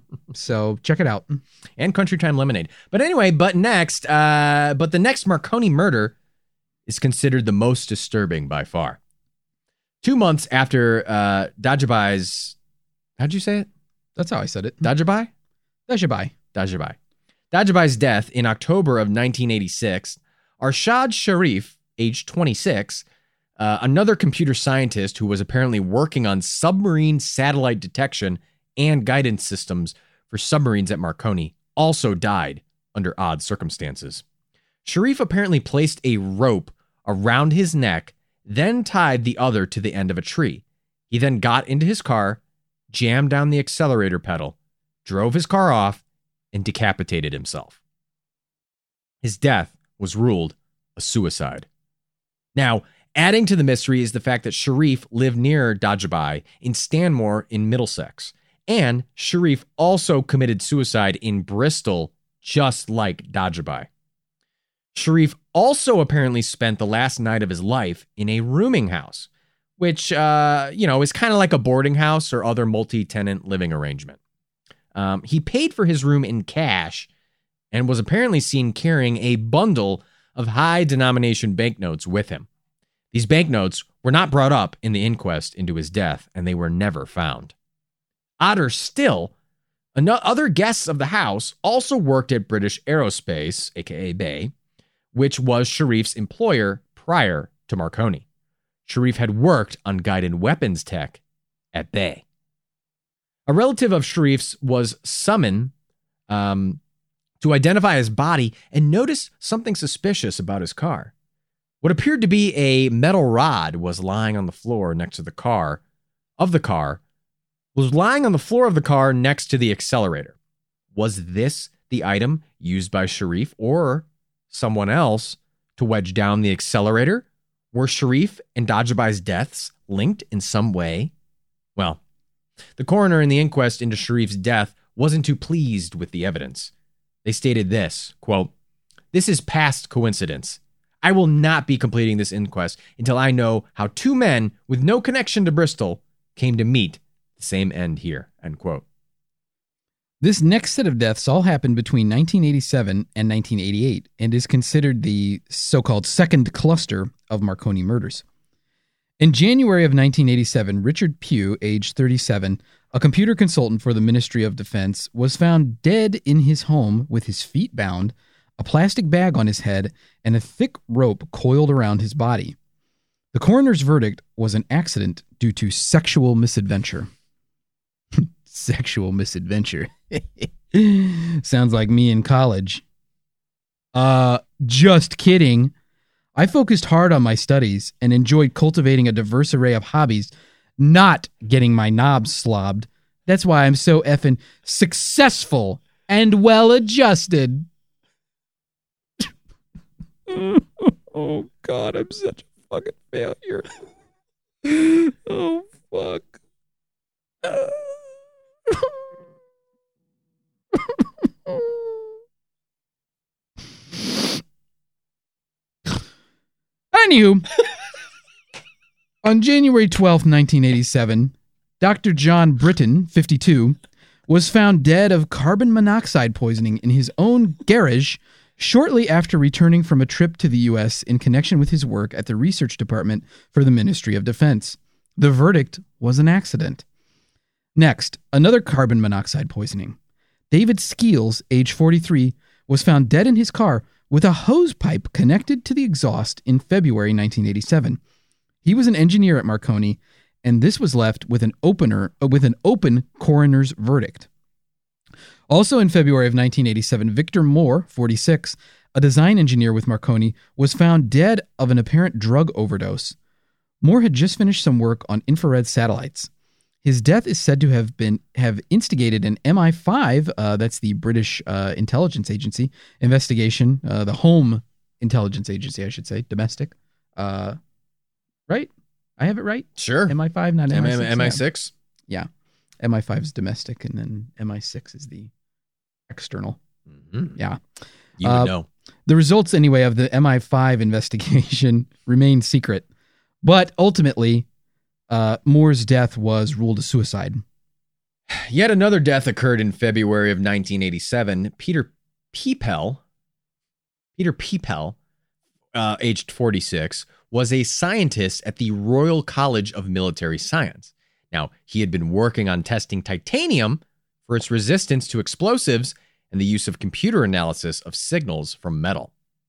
so check it out. And Country Time Lemonade. But anyway, but next, uh, but the next Marconi murder is considered the most disturbing by far. Two months after uh, Dajibai's, how'd you say it? That's how I said it. Dajibai? Dajibai. Dajibai. Dajibai's death in October of nineteen eighty-six, Arshad Sharif, age twenty-six, uh, another computer scientist who was apparently working on submarine satellite detection and guidance systems for submarines at Marconi, also died under odd circumstances. Sharif apparently placed a rope around his neck, then tied the other to the end of a tree. He then got into his car, jammed down the accelerator pedal, drove his car off, and decapitated himself. His death was ruled a suicide. Now, adding to the mystery is the fact that Sharif lived near Dajibai in Stanmore in Middlesex, and Sharif also committed suicide in Bristol, just like Dajibai. Sharif also apparently spent the last night of his life in a rooming house, which, uh, you know, is kind of like a boarding house or other multi-tenant living arrangement. Um, he paid for his room in cash and was apparently seen carrying a bundle of high-denomination banknotes with him. These banknotes were not brought up in the inquest into his death, and they were never found. Odder still, other guests of the house also worked at British Aerospace, aka Bay, which was Sharif's employer prior to Marconi. Sharif had worked on guided weapons tech at Bay. A relative of Sharif's was summoned um, to identify his body and noticed something suspicious about his car. What appeared to be a metal rod was lying on the floor next to the car, of the car, was lying on the floor of the car next to the accelerator. Was this the item used by Sharif or someone else to wedge down the accelerator? Were Sharif and Dajabai's deaths linked in some way? Well, the coroner in the inquest into Sharif's death wasn't too pleased with the evidence. They stated this, quote, "This is past coincidence. I will not be completing this inquest until I know how two men with no connection to Bristol came to meet the same end here," end quote. This next set of deaths all happened between nineteen eighty-seven and nineteen eighty-eight and is considered the so-called second cluster of Marconi murders. In January of nineteen eighty-seven, Richard Pugh, age thirty-seven, a computer consultant for the Ministry of Defense, was found dead in his home with his feet bound, a plastic bag on his head, and a thick rope coiled around his body. The coroner's verdict was an accident due to sexual misadventure. Sexual misadventure. Sounds like me in college. Uh, just kidding. I focused hard on my studies and enjoyed cultivating a diverse array of hobbies, not getting my knobs slobbed. That's why I'm so effing successful and well-adjusted. Oh, God, I'm such a fucking failure. Oh, fuck. Anywho, on January twelfth, nineteen eighty-seven, Doctor John Britton, fifty-two, was found dead of carbon monoxide poisoning in his own garage shortly after returning from a trip to the U S in connection with his work at the research department for the Ministry of Defense. The verdict was an accident. Next, another carbon monoxide poisoning. David Skeels, age forty-three, was found dead in his car with a hose pipe connected to the exhaust in February nineteen eighty-seven. He was an engineer at Marconi, and this was left with an opener uh, with an open coroner's verdict. Also in February of nineteen eighty-seven, Victor Moore, forty-six, a design engineer with Marconi, was found dead of an apparent drug overdose. Moore had just finished some work on infrared satellites. His death is said to have been have instigated an M I five, uh, that's the British uh, intelligence agency, investigation, uh, the home intelligence agency, I should say, domestic. Uh, right? I have it right? Sure. M I five, not M I six. M I six? Yeah. M I five is domestic, and then M I six is the external. Mm-hmm. Yeah. You would uh, know. The results, anyway, of the M I five investigation remain secret. But ultimately, uh, Moore's death was ruled a suicide. Yet another death occurred in February of nineteen eighty-seven. Peter Peepel, Peter Peepel, uh, aged forty-six, was a scientist at the Royal College of Military Science. Now, he had been working on testing titanium for its resistance to explosives and the use of computer analysis of signals from metal.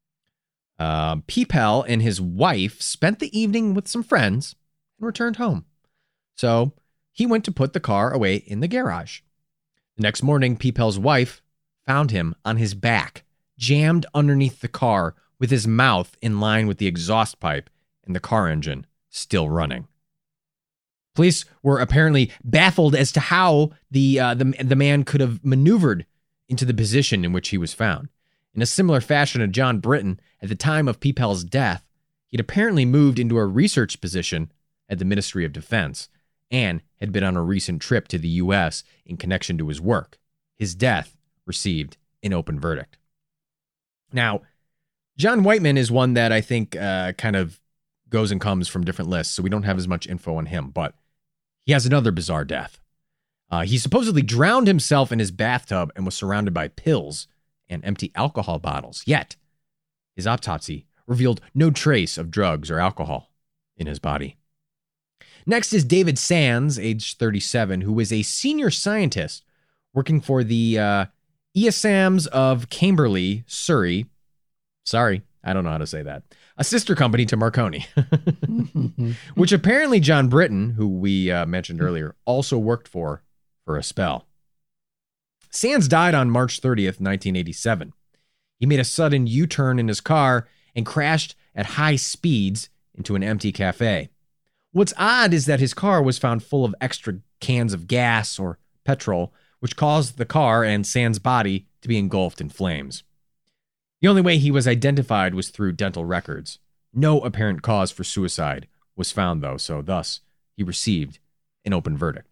Uh, Peepel and his wife spent the evening with some friends and returned home. So he went to put the car away in the garage. The next morning, Peepel's wife found him on his back, jammed underneath the car with his mouth in line with the exhaust pipe and the car engine still running. Police were apparently baffled as to how the, uh, the, the man could have maneuvered into the position in which he was found. In a similar fashion to John Britton, at the time of Peepel's death, he'd apparently moved into a research position at the Ministry of Defense and had been on a recent trip to the U S in connection to his work. His death received an open verdict. Now, John Whiteman is one that I think uh, kind of goes and comes from different lists, so we don't have as much info on him, but he has another bizarre death. Uh, he supposedly drowned himself in his bathtub and was surrounded by pills and empty alcohol bottles. Yet, his autopsy revealed no trace of drugs or alcohol in his body. Next is David Sands, age thirty-seven, who is a senior scientist working for the uh, E S A Ms of Camberley, Surrey. Sorry, I don't know how to say that. A sister company to Marconi, which apparently John Britton, who we uh, mentioned earlier, also worked for for a spell. Sands died on March thirtieth, nineteen eighty-seven. He made a sudden U-turn in his car and crashed at high speeds into an empty cafe. What's odd is that his car was found full of extra cans of gas or petrol, which caused the car and Sands' body to be engulfed in flames. The only way he was identified was through dental records. No apparent cause for suicide was found, though, so thus he received an open verdict.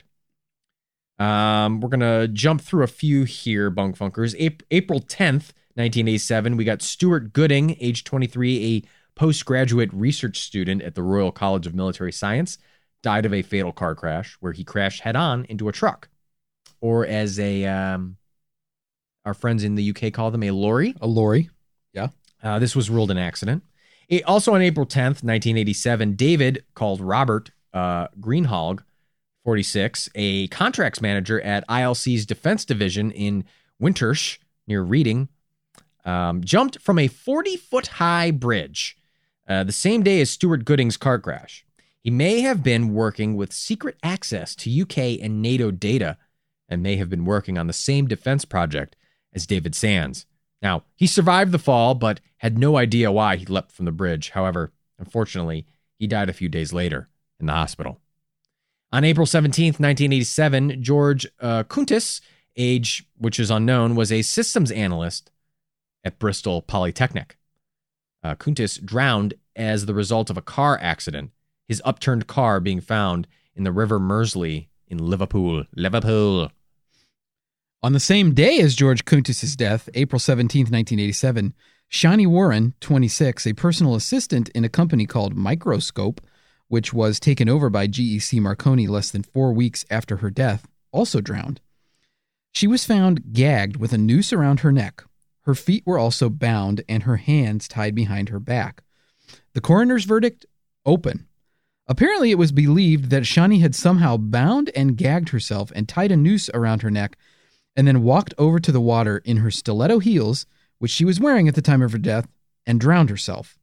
Um, we're going to jump through a few here, Bunk Funkers. April tenth, nineteen eighty-seven, we got Stuart Gooding, age twenty-three, a postgraduate research student at the Royal College of Military Science, died of a fatal car crash where he crashed head-on into a truck. Or as a um, our friends in the U K call them, a lorry. A lorry, yeah. Uh, this was ruled an accident. It, also on April tenth, nineteen eighty-seven, David, called Robert uh, Greenhalgh, forty-six, a contracts manager at I L C's Defense Division in Wintersh, near Reading, um, jumped from a forty-foot-high bridge uh, the same day as Stuart Gooding's car crash. He may have been working with secret access to U K and NATO data and may have been working on the same defense project as David Sands. Now, he survived the fall, but had no idea why he leapt from the bridge. However, unfortunately, he died a few days later in the hospital. On April seventeenth, nineteen eighty-seven, George uh, Kuntis, age which is unknown, was a systems analyst at Bristol Polytechnic. Uh, Kuntis drowned as the result of a car accident, his upturned car being found in the River Mersey in Liverpool. Liverpool. On the same day as George Kuntis' death, April seventeenth, nineteen eighty-seven, Shani Warren, twenty-six, a personal assistant in a company called Microscope, which was taken over by G E C Marconi less than four weeks after her death, also drowned. She was found gagged with a noose around her neck. Her feet were also bound and her hands tied behind her back. The coroner's verdict? Open. Apparently, it was believed that Shani had somehow bound and gagged herself and tied a noose around her neck and then walked over to the water in her stiletto heels, which she was wearing at the time of her death, and drowned herself.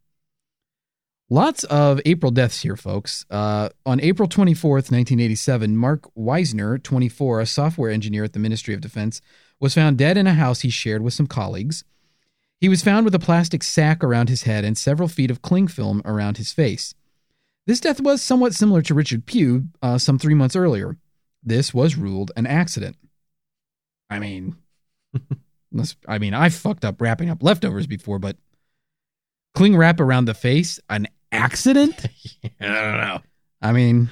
Lots of April deaths here, folks. Uh, on April twenty-fourth, nineteen eighty-seven, Mark Weisner, twenty-four, a software engineer at the Ministry of Defense, was found dead in a house he shared with some colleagues. He was found with a plastic sack around his head and several feet of cling film around his face. This death was somewhat similar to Richard Pugh uh, some three months earlier. This was ruled an accident. I mean, I mean, I've fucked up wrapping up leftovers before, but cling wrap around the face, an accident? I don't know. I mean,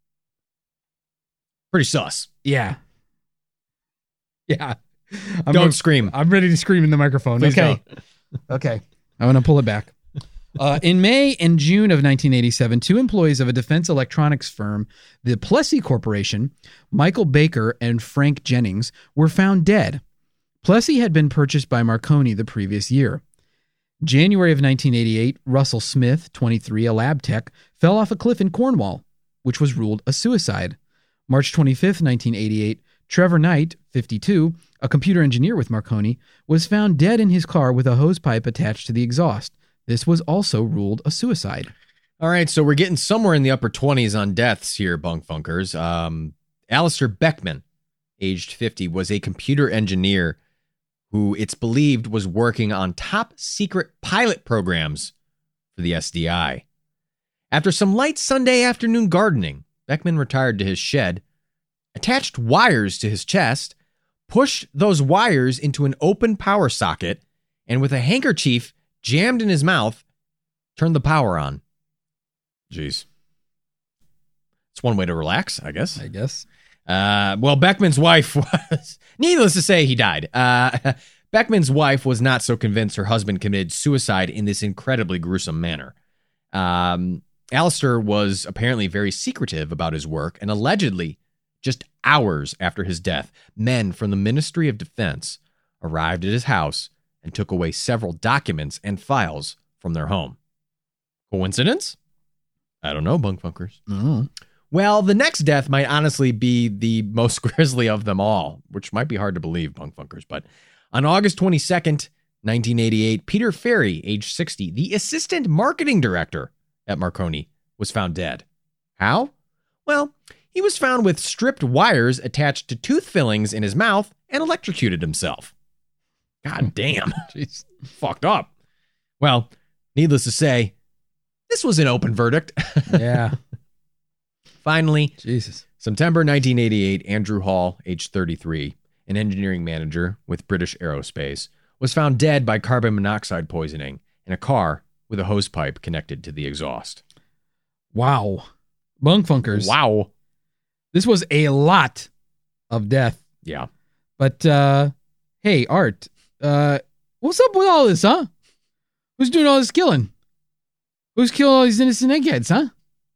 pretty sus. Yeah. Yeah. I'm don't gonna, scream. I'm ready to scream in the microphone. Please okay. Don't. Okay. I'm going to pull it back. Uh, in May and June of nineteen eighty-seven, two employees of a defense electronics firm, the Plessy Corporation, Michael Baker and Frank Jennings, were found dead. Plessy had been purchased by Marconi the previous year. January of nineteen eighty-eight, Russell Smith, twenty-three, a lab tech, fell off a cliff in Cornwall, which was ruled a suicide. March twenty-fifth, nineteen eighty-eight, Trevor Knight, fifty-two, a computer engineer with Marconi, was found dead in his car with a hose pipe attached to the exhaust. This was also ruled a suicide. All right, so we're getting somewhere in the upper twenties on deaths here, Bunk Funkers. Um, Alistair Beckman, aged fifty, was a computer engineer who it's believed was working on top secret pilot programs for the S D I. After some light Sunday afternoon gardening, Beckman retired to his shed, attached wires to his chest, pushed those wires into an open power socket, and with a handkerchief jammed in his mouth, turned the power on. Jeez. It's one way to relax, I guess. I guess. Uh, well, Beckman's wife was, needless to say, he died. Uh, Beckman's wife was not so convinced her husband committed suicide in this incredibly gruesome manner. Um, Alistair was apparently very secretive about his work, and allegedly, just hours after his death, men from the Ministry of Defense arrived at his house and took away several documents and files from their home. Coincidence? I don't know, Bunk Funkers. Mm-hmm. Well, the next death might honestly be the most grisly of them all, which might be hard to believe, Bunk Funkers. But on August twenty-second, nineteen eighty-eight, Peter Ferry, age sixty, the assistant marketing director at Marconi, was found dead. How? Well, he was found with stripped wires attached to tooth fillings in his mouth and electrocuted himself. God damn. Jeez. Fucked up. Well, needless to say, this was an open verdict. Yeah. Finally, Jesus. September nineteen eighty-eight, Andrew Hall, age thirty-three, an engineering manager with British Aerospace, was found dead by carbon monoxide poisoning in a car with a hose pipe connected to the exhaust. Wow. Bunkfunkers. Wow. This was a lot of death. Yeah. But, uh, hey, Art, uh, what's up with all this, huh? Who's doing all this killing? Who's killing all these innocent eggheads, huh?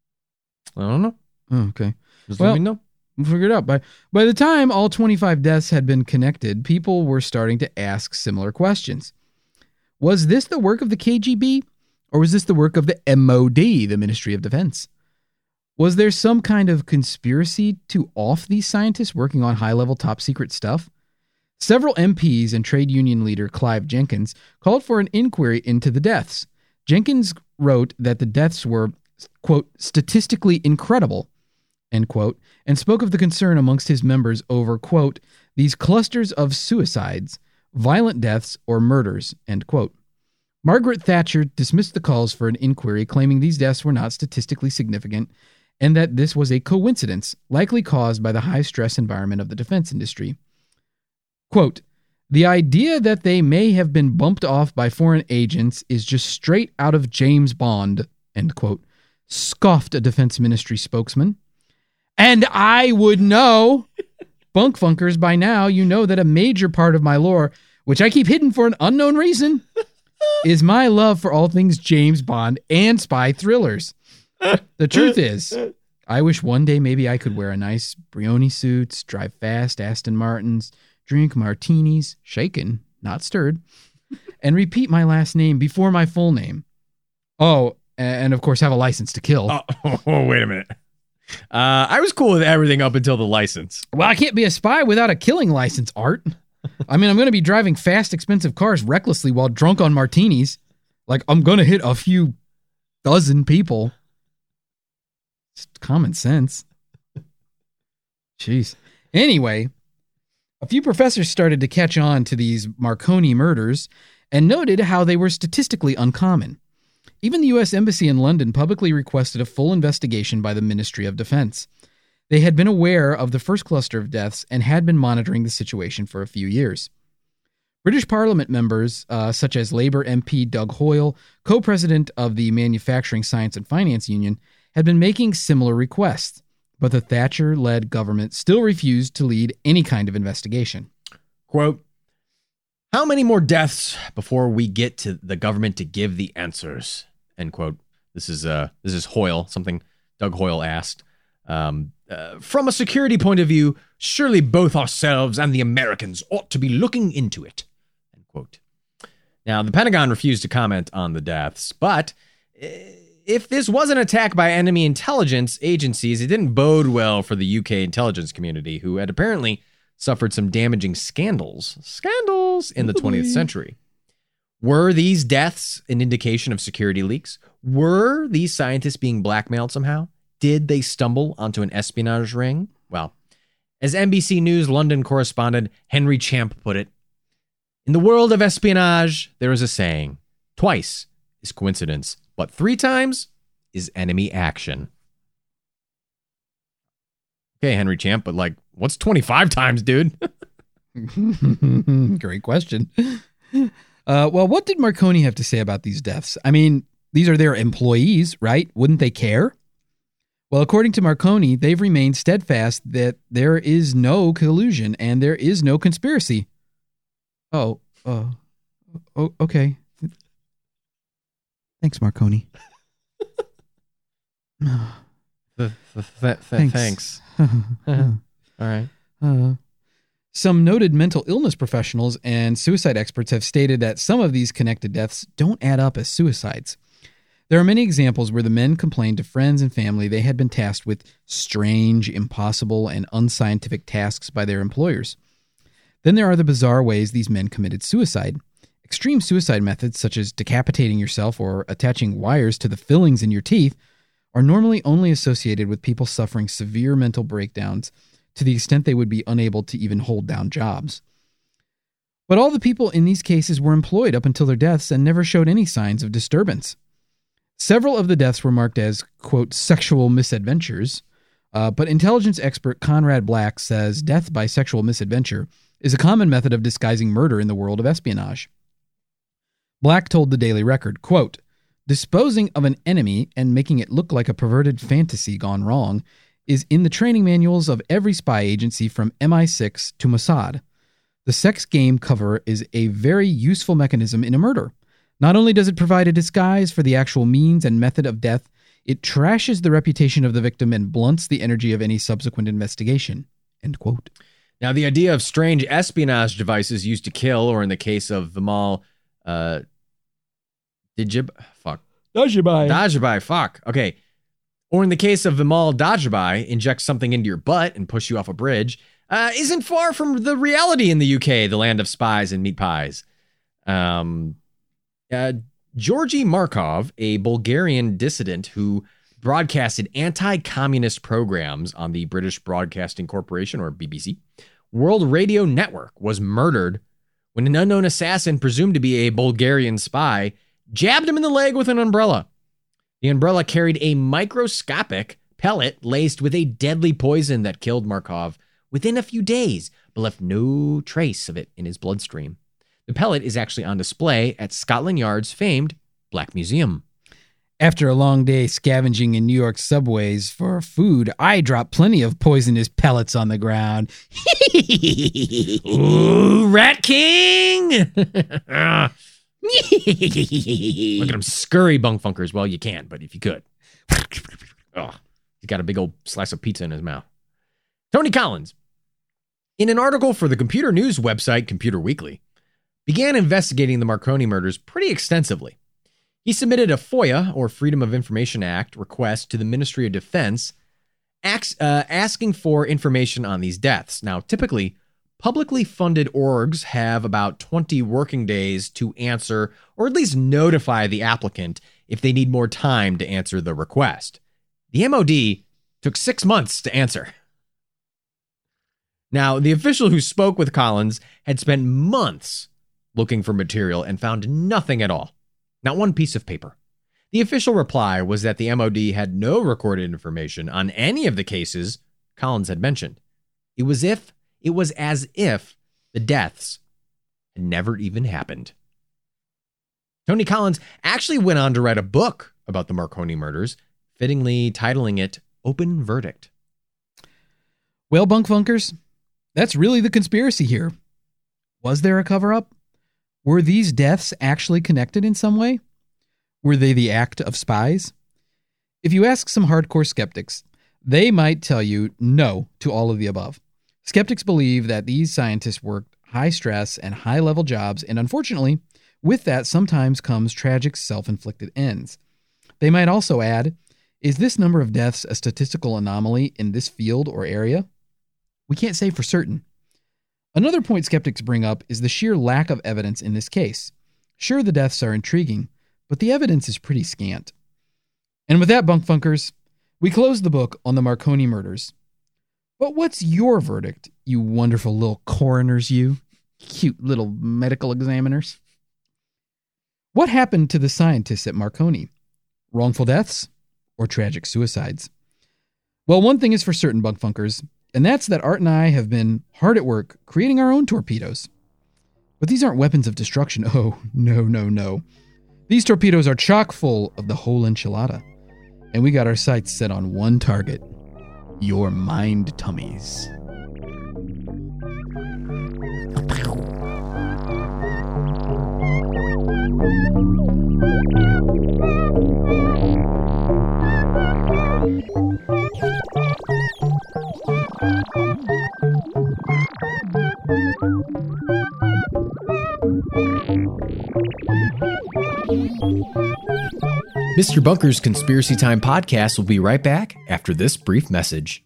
I don't know. Oh, okay. Just Well, let me know. We'll figure it out. By, by the time all twenty-five deaths had been connected, people were starting to ask similar questions. Was this the work of the K G B? Or was this the work of the M O D, the Ministry of Defense? Was there some kind of conspiracy to off these scientists working on high-level top-secret stuff? Several M Ps and trade union leader Clive Jenkins called for an inquiry into the deaths. Jenkins wrote that the deaths were, quote, statistically incredible, end quote, and spoke of the concern amongst his members over, quote, these clusters of suicides, violent deaths, or murders, end quote. Margaret Thatcher dismissed the calls for an inquiry, claiming these deaths were not statistically significant and that this was a coincidence, likely caused by the high-stress environment of the defense industry. Quote, the idea that they may have been bumped off by foreign agents is just straight out of James Bond, end quote, scoffed a defense ministry spokesman. And I would know. Bunkfunkers, by now, you know that a major part of my lore, which I keep hidden for an unknown reason, is my love for all things James Bond and spy thrillers. The truth is, I wish one day maybe I could wear a nice Brioni suits, drive fast Aston Martins, drink martinis, shaken, not stirred, and repeat my last name before my full name. Oh, and of course have a license to kill. Oh, oh wait a minute. Uh, I was cool with everything up until the license. Well, I can't be a spy without a killing license, Art. I mean, I'm going to be driving fast, expensive cars recklessly while drunk on martinis. Like, I'm going to hit a few dozen people. It's common sense. Jeez. Anyway, a few professors started to catch on to these Marconi murders and noted how they were statistically uncommon. Even the U S Embassy in London publicly requested a full investigation by the Ministry of Defense. They had been aware of the first cluster of deaths and had been monitoring the situation for a few years. British Parliament members, uh, such as Labour M P Doug Hoyle, co-president of the Manufacturing Science and Finance Union, had been making similar requests, but the Thatcher-led government still refused to lead any kind of investigation. Quote, how many more deaths before we get to the government to give the answers? End quote. This is uh, this is Hoyle, something Doug Hoyle asked. Um, uh, from a security point of view, surely both ourselves and the Americans ought to be looking into it. End quote. Now, the Pentagon refused to comment on the deaths, but if this was an attack by enemy intelligence agencies, it didn't bode well for the U K intelligence community, who had apparently suffered some damaging scandals, scandals in the twentieth century. Were these deaths an indication of security leaks? Were these scientists being blackmailed somehow? Did they stumble onto an espionage ring? Well, as N B C News London correspondent Henry Champ put it, in the world of espionage, there is a saying, twice is coincidence, but three times is enemy action. Okay, Henry Champ, but like, what's twenty-five times, dude? Great question. Uh, well, what did Marconi have to say about these deaths? I mean, these are their employees, right? Wouldn't they care? Well, according to Marconi, they've remained steadfast that there is no collusion and there is no conspiracy. Oh, uh, oh, okay. Thanks, Marconi. th- th- th- th- thanks. All right. Uh, some noted mental illness professionals and suicide experts have stated that some of these connected deaths don't add up as suicides. There are many examples where the men complained to friends and family they had been tasked with strange, impossible, and unscientific tasks by their employers. Then there are the bizarre ways these men committed suicide. Extreme suicide methods, such as decapitating yourself or attaching wires to the fillings in your teeth, are normally only associated with people suffering severe mental breakdowns to the extent they would be unable to even hold down jobs. But all the people in these cases were employed up until their deaths and never showed any signs of disturbance. Several of the deaths were marked as, quote, sexual misadventures, uh, but intelligence expert Conrad Black says death by sexual misadventure is a common method of disguising murder in the world of espionage. Black told the Daily Record, quote, disposing of an enemy and making it look like a perverted fantasy gone wrong is in the training manuals of every spy agency from M I six to Mossad. The sex game cover is a very useful mechanism in a murder. Not only does it provide a disguise for the actual means and method of death, it trashes the reputation of the victim and blunts the energy of any subsequent investigation. End quote. Now, the idea of strange espionage devices used to kill, or in the case of Vimal uh, Dijib, fuck. Dajabai. Dajabai, fuck. Okay. Or in the case of Vimal Dajabai, inject something into your butt and push you off a bridge, uh, isn't far from the reality in the U K, the land of spies and meat pies. Um, uh, Georgy Markov, a Bulgarian dissident who broadcasted anti-communist programs on the British Broadcasting Corporation, or B B C, World Radio Network, was murdered when an unknown assassin, presumed to be a Bulgarian spy, jabbed him in the leg with an umbrella. The umbrella carried a microscopic pellet laced with a deadly poison that killed Markov within a few days, but left no trace of it in his bloodstream. The pellet is actually on display at Scotland Yard's famed Black Museum. After a long day scavenging in New York subways for food, I dropped plenty of poisonous pellets on the ground. Ooh, Rat King! Look at him scurry, bunk funkers. Well, you can, but if you could. Oh, he's got a big old slice of pizza in his mouth. Tony Collins, in an article for the computer news website Computer Weekly, began investigating the Marconi murders pretty extensively. He submitted a FOIA, or Freedom of Information Act, request to the Ministry of Defense ax, uh, asking for information on these deaths. Now, typically, publicly funded orgs have about twenty working days to answer or at least notify the applicant if they need more time to answer the request. The M O D took six months to answer. Now, the official who spoke with Collins had spent months looking for material and found nothing at all. Not one piece of paper. The official reply was that the M O D had no recorded information on any of the cases Collins had mentioned. It was if It was as if the deaths had never even happened. Tony Collins actually went on to write a book about the Marconi murders, fittingly titling it Open Verdict. Well, bunk funkers, that's really the conspiracy here. Was there a cover-up? Were these deaths actually connected in some way? Were they the act of spies? If you ask some hardcore skeptics, they might tell you no to all of the above. Skeptics believe that these scientists worked high-stress and high-level jobs, and unfortunately, with that sometimes comes tragic self-inflicted ends. They might also add, is this number of deaths a statistical anomaly in this field or area? We can't say for certain. Another point skeptics bring up is the sheer lack of evidence in this case. Sure, the deaths are intriguing, but the evidence is pretty scant. And with that, bunk funkers, we close the book on the Marconi murders. But what's your verdict, you wonderful little coroners, you? Cute little medical examiners. What happened to the scientists at Marconi? Wrongful deaths or tragic suicides? Well, one thing is for certain, bunk funkers, and that's that Art and I have been hard at work creating our own torpedoes. But these aren't weapons of destruction. Oh, no, no, no. These torpedoes are chock full of the whole enchilada. And we got our sights set on one target. Your mind tummies. Mister Bunker's Conspiracy Time podcast will be right back after this brief message.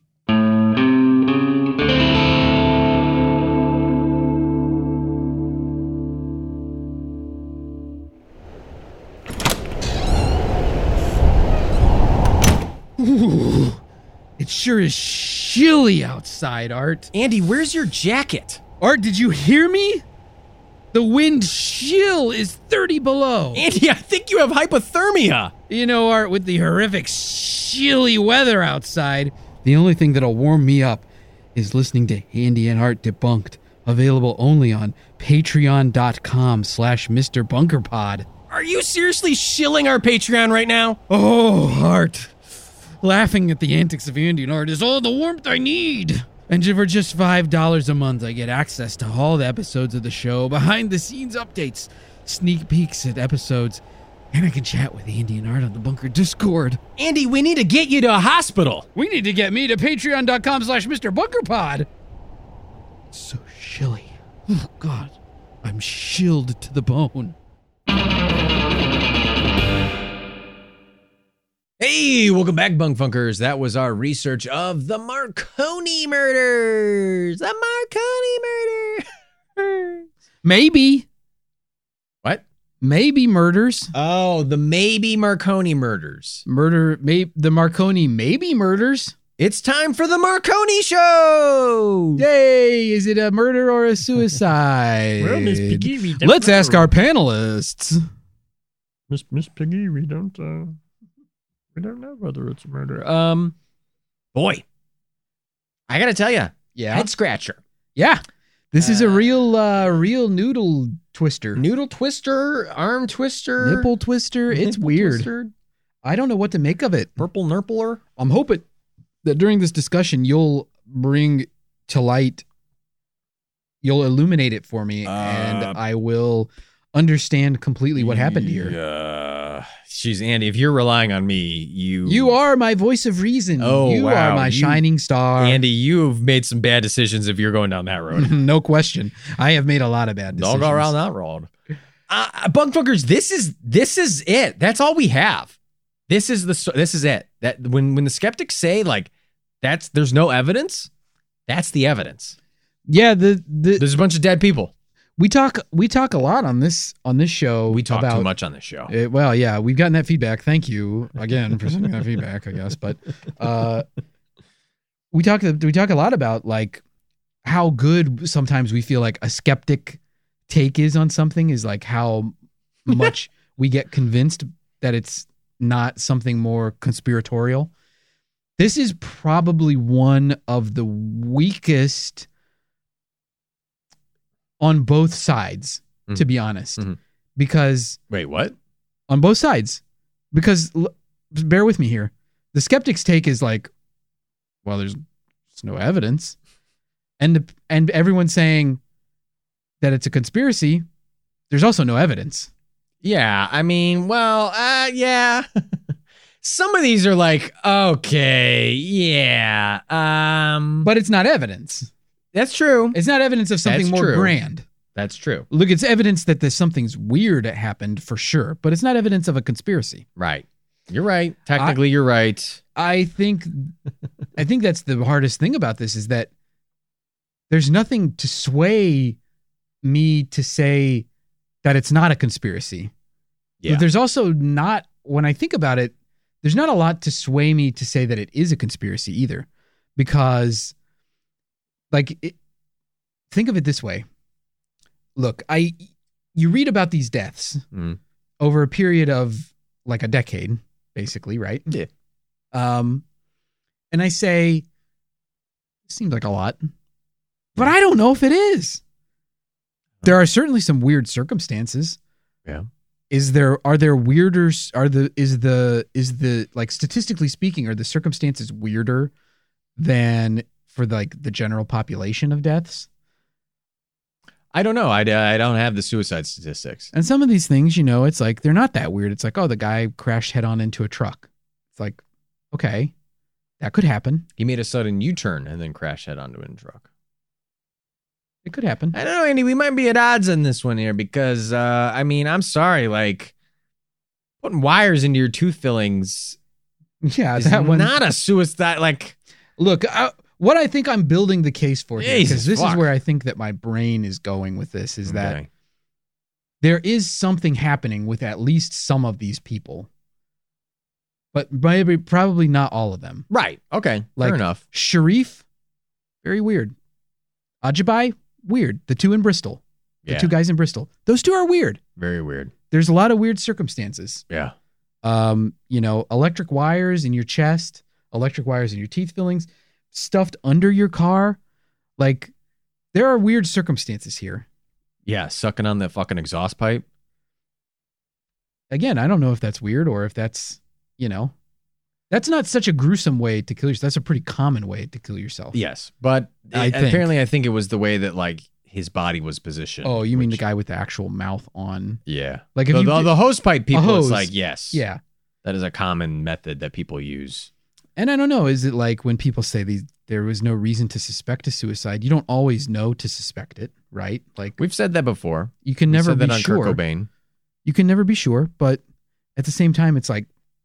Ooh, it sure is chilly outside, Art. Andy, where's your jacket? Art, did you hear me? The wind chill is thirty below. Andy, I think you have hypothermia. You know, Art, with the horrific chilly weather outside, the only thing that'll warm me up is listening to Andy and Art Debunked, available only on patreon.com slash Mr. Bunkerpod. Are you seriously shilling our Patreon right now? Oh, Art. Laughing at the antics of Andy and Art is all the warmth I need. And for just five dollars a month, I get access to all the episodes of the show, behind-the-scenes updates, sneak peeks at episodes, and I can chat with Andy and Art on the Bunker Discord. Andy, we need to get you to a hospital. We need to get me to patreon.com slash Mr. Bunkerpod. It's so chilly. Oh, God. I'm chilled to the bone. Hey, welcome back, Bunk Funkers. That was our research of the Marconi murders. The Marconi murder. Maybe. What? Maybe murders. Oh, the maybe Marconi murders. Murder, may, the Marconi maybe murders. It's time for the Marconi Show. Yay! Is it a murder or a suicide? Well, Miss Piggy, we don't Let's know. ask our panelists. Miss Miss Piggy, we don't uh, we don't know whether it's a murder. Uh, Um, boy, I gotta tell you, Yeah. head scratcher, Yeah. This is a Uh, real, uh, real noodle twister. noodle twister, arm twister, Nipple twister. It's nipple weird. twister, I don't know what to make of it. purple nurpler. I'm hoping that during this discussion, you'll bring to light, you'll illuminate it for me, Uh, and I will understand completely what happened here. Uh, she's Andy. If you're relying on me, you You are my voice of reason. Oh, you wow. are my You- shining star. Andy. You've made some bad decisions if you're going down that road. No question. I have made a lot of bad Don't decisions. go around that road. Uh, Bunk Funkers, this is this is it. That's all we have. This is the this is it. That when when the skeptics say like that's there's no evidence, that's the evidence. Yeah, the the There's a bunch of dead people. we talk we talk a lot on this on this show. We talk about, too much on this show. Uh, well, yeah, we've gotten that feedback. Thank you again for sending that feedback, I guess. But uh, we talk we talk a lot about like how good sometimes we feel like a skeptic take is on something is like how much we get convinced that it's not something more conspiratorial. This is probably one of the weakest on both sides, Mhm. to be honest, Mhm. because Wait, what? on both sides, because l- bear with me here. The skeptic's take is like, well, there's, there's no evidence. And, the, and everyone's saying that it's a conspiracy. There's also no evidence. Yeah, I mean, well, uh, yeah. Some of these are like, okay, yeah, um, But it's not evidence. that's true. It's not evidence of something That's more true. grand. That's true. Look, it's evidence that there's something's weird that happened for sure, but it's not evidence of a conspiracy. Right. You're right. Technically, you're right. I think I think that's the hardest thing about this is that there's nothing to sway me to say that it's not a conspiracy. Yeah. But there's also not, when I think about it, there's not a lot to sway me to say that it is a conspiracy either. Because, like, it, think of it this way. Look, I you read about these deaths Mm. over a period of like a decade, basically, right? Yeah. Um, and I say, it seems like a lot, but I don't know if it is. There are certainly some weird circumstances. Yeah. Is there, are there weirder, are the, is the, is the, like statistically speaking, are the circumstances weirder than for like the general population of deaths? I don't know. I, I don't have the suicide statistics. And some of these things, you know, it's like, they're not that weird. It's like, oh, the guy crashed head on into a truck. It's like, okay, that could happen. He made a sudden U-turn and then crashed head onto a truck. It could happen. I don't know, Andy. We might be at odds on this one here because, uh, I mean, I'm sorry. Like, putting wires into your tooth fillings Yeah, is that one. not a suicide. Like, Look, I, what I think I'm building the case for here, Jesus because this fuck. is where I think that my brain is going with this, is that okay. there is something happening with at least some of these people but maybe probably not all of them. Right. Okay. Like, Fair enough. Sharif, very weird. Ajibai, weird. The two in Bristol. The Yeah. two guys in Bristol. Those two are weird. Very weird. There's a lot of weird circumstances. Yeah. Um, you know, electric wires in your chest, electric wires in your teeth fillings, stuffed under your car. Like, there are weird circumstances here. Yeah. Sucking on that fucking exhaust pipe. Again, I don't know if that's weird or if that's, you know, that's not such a gruesome way to kill yourself. That's a pretty common way to kill yourself. Yes. But I it- think. apparently, I think it was the way that, like, his body was positioned. Oh, you mean the which- guy with the actual mouth on? Yeah. Like if the, you the, did- the hose pipe people, hose. it's like, yes. Yeah. That is a common method that people use. And I don't know, is it like when people say these, there was no reason to suspect a suicide, you don't always know to suspect it, right? Like We've said that before. you can We never said be that on sure. Kurt Cobain. You can never be sure, but at the same time, it's like,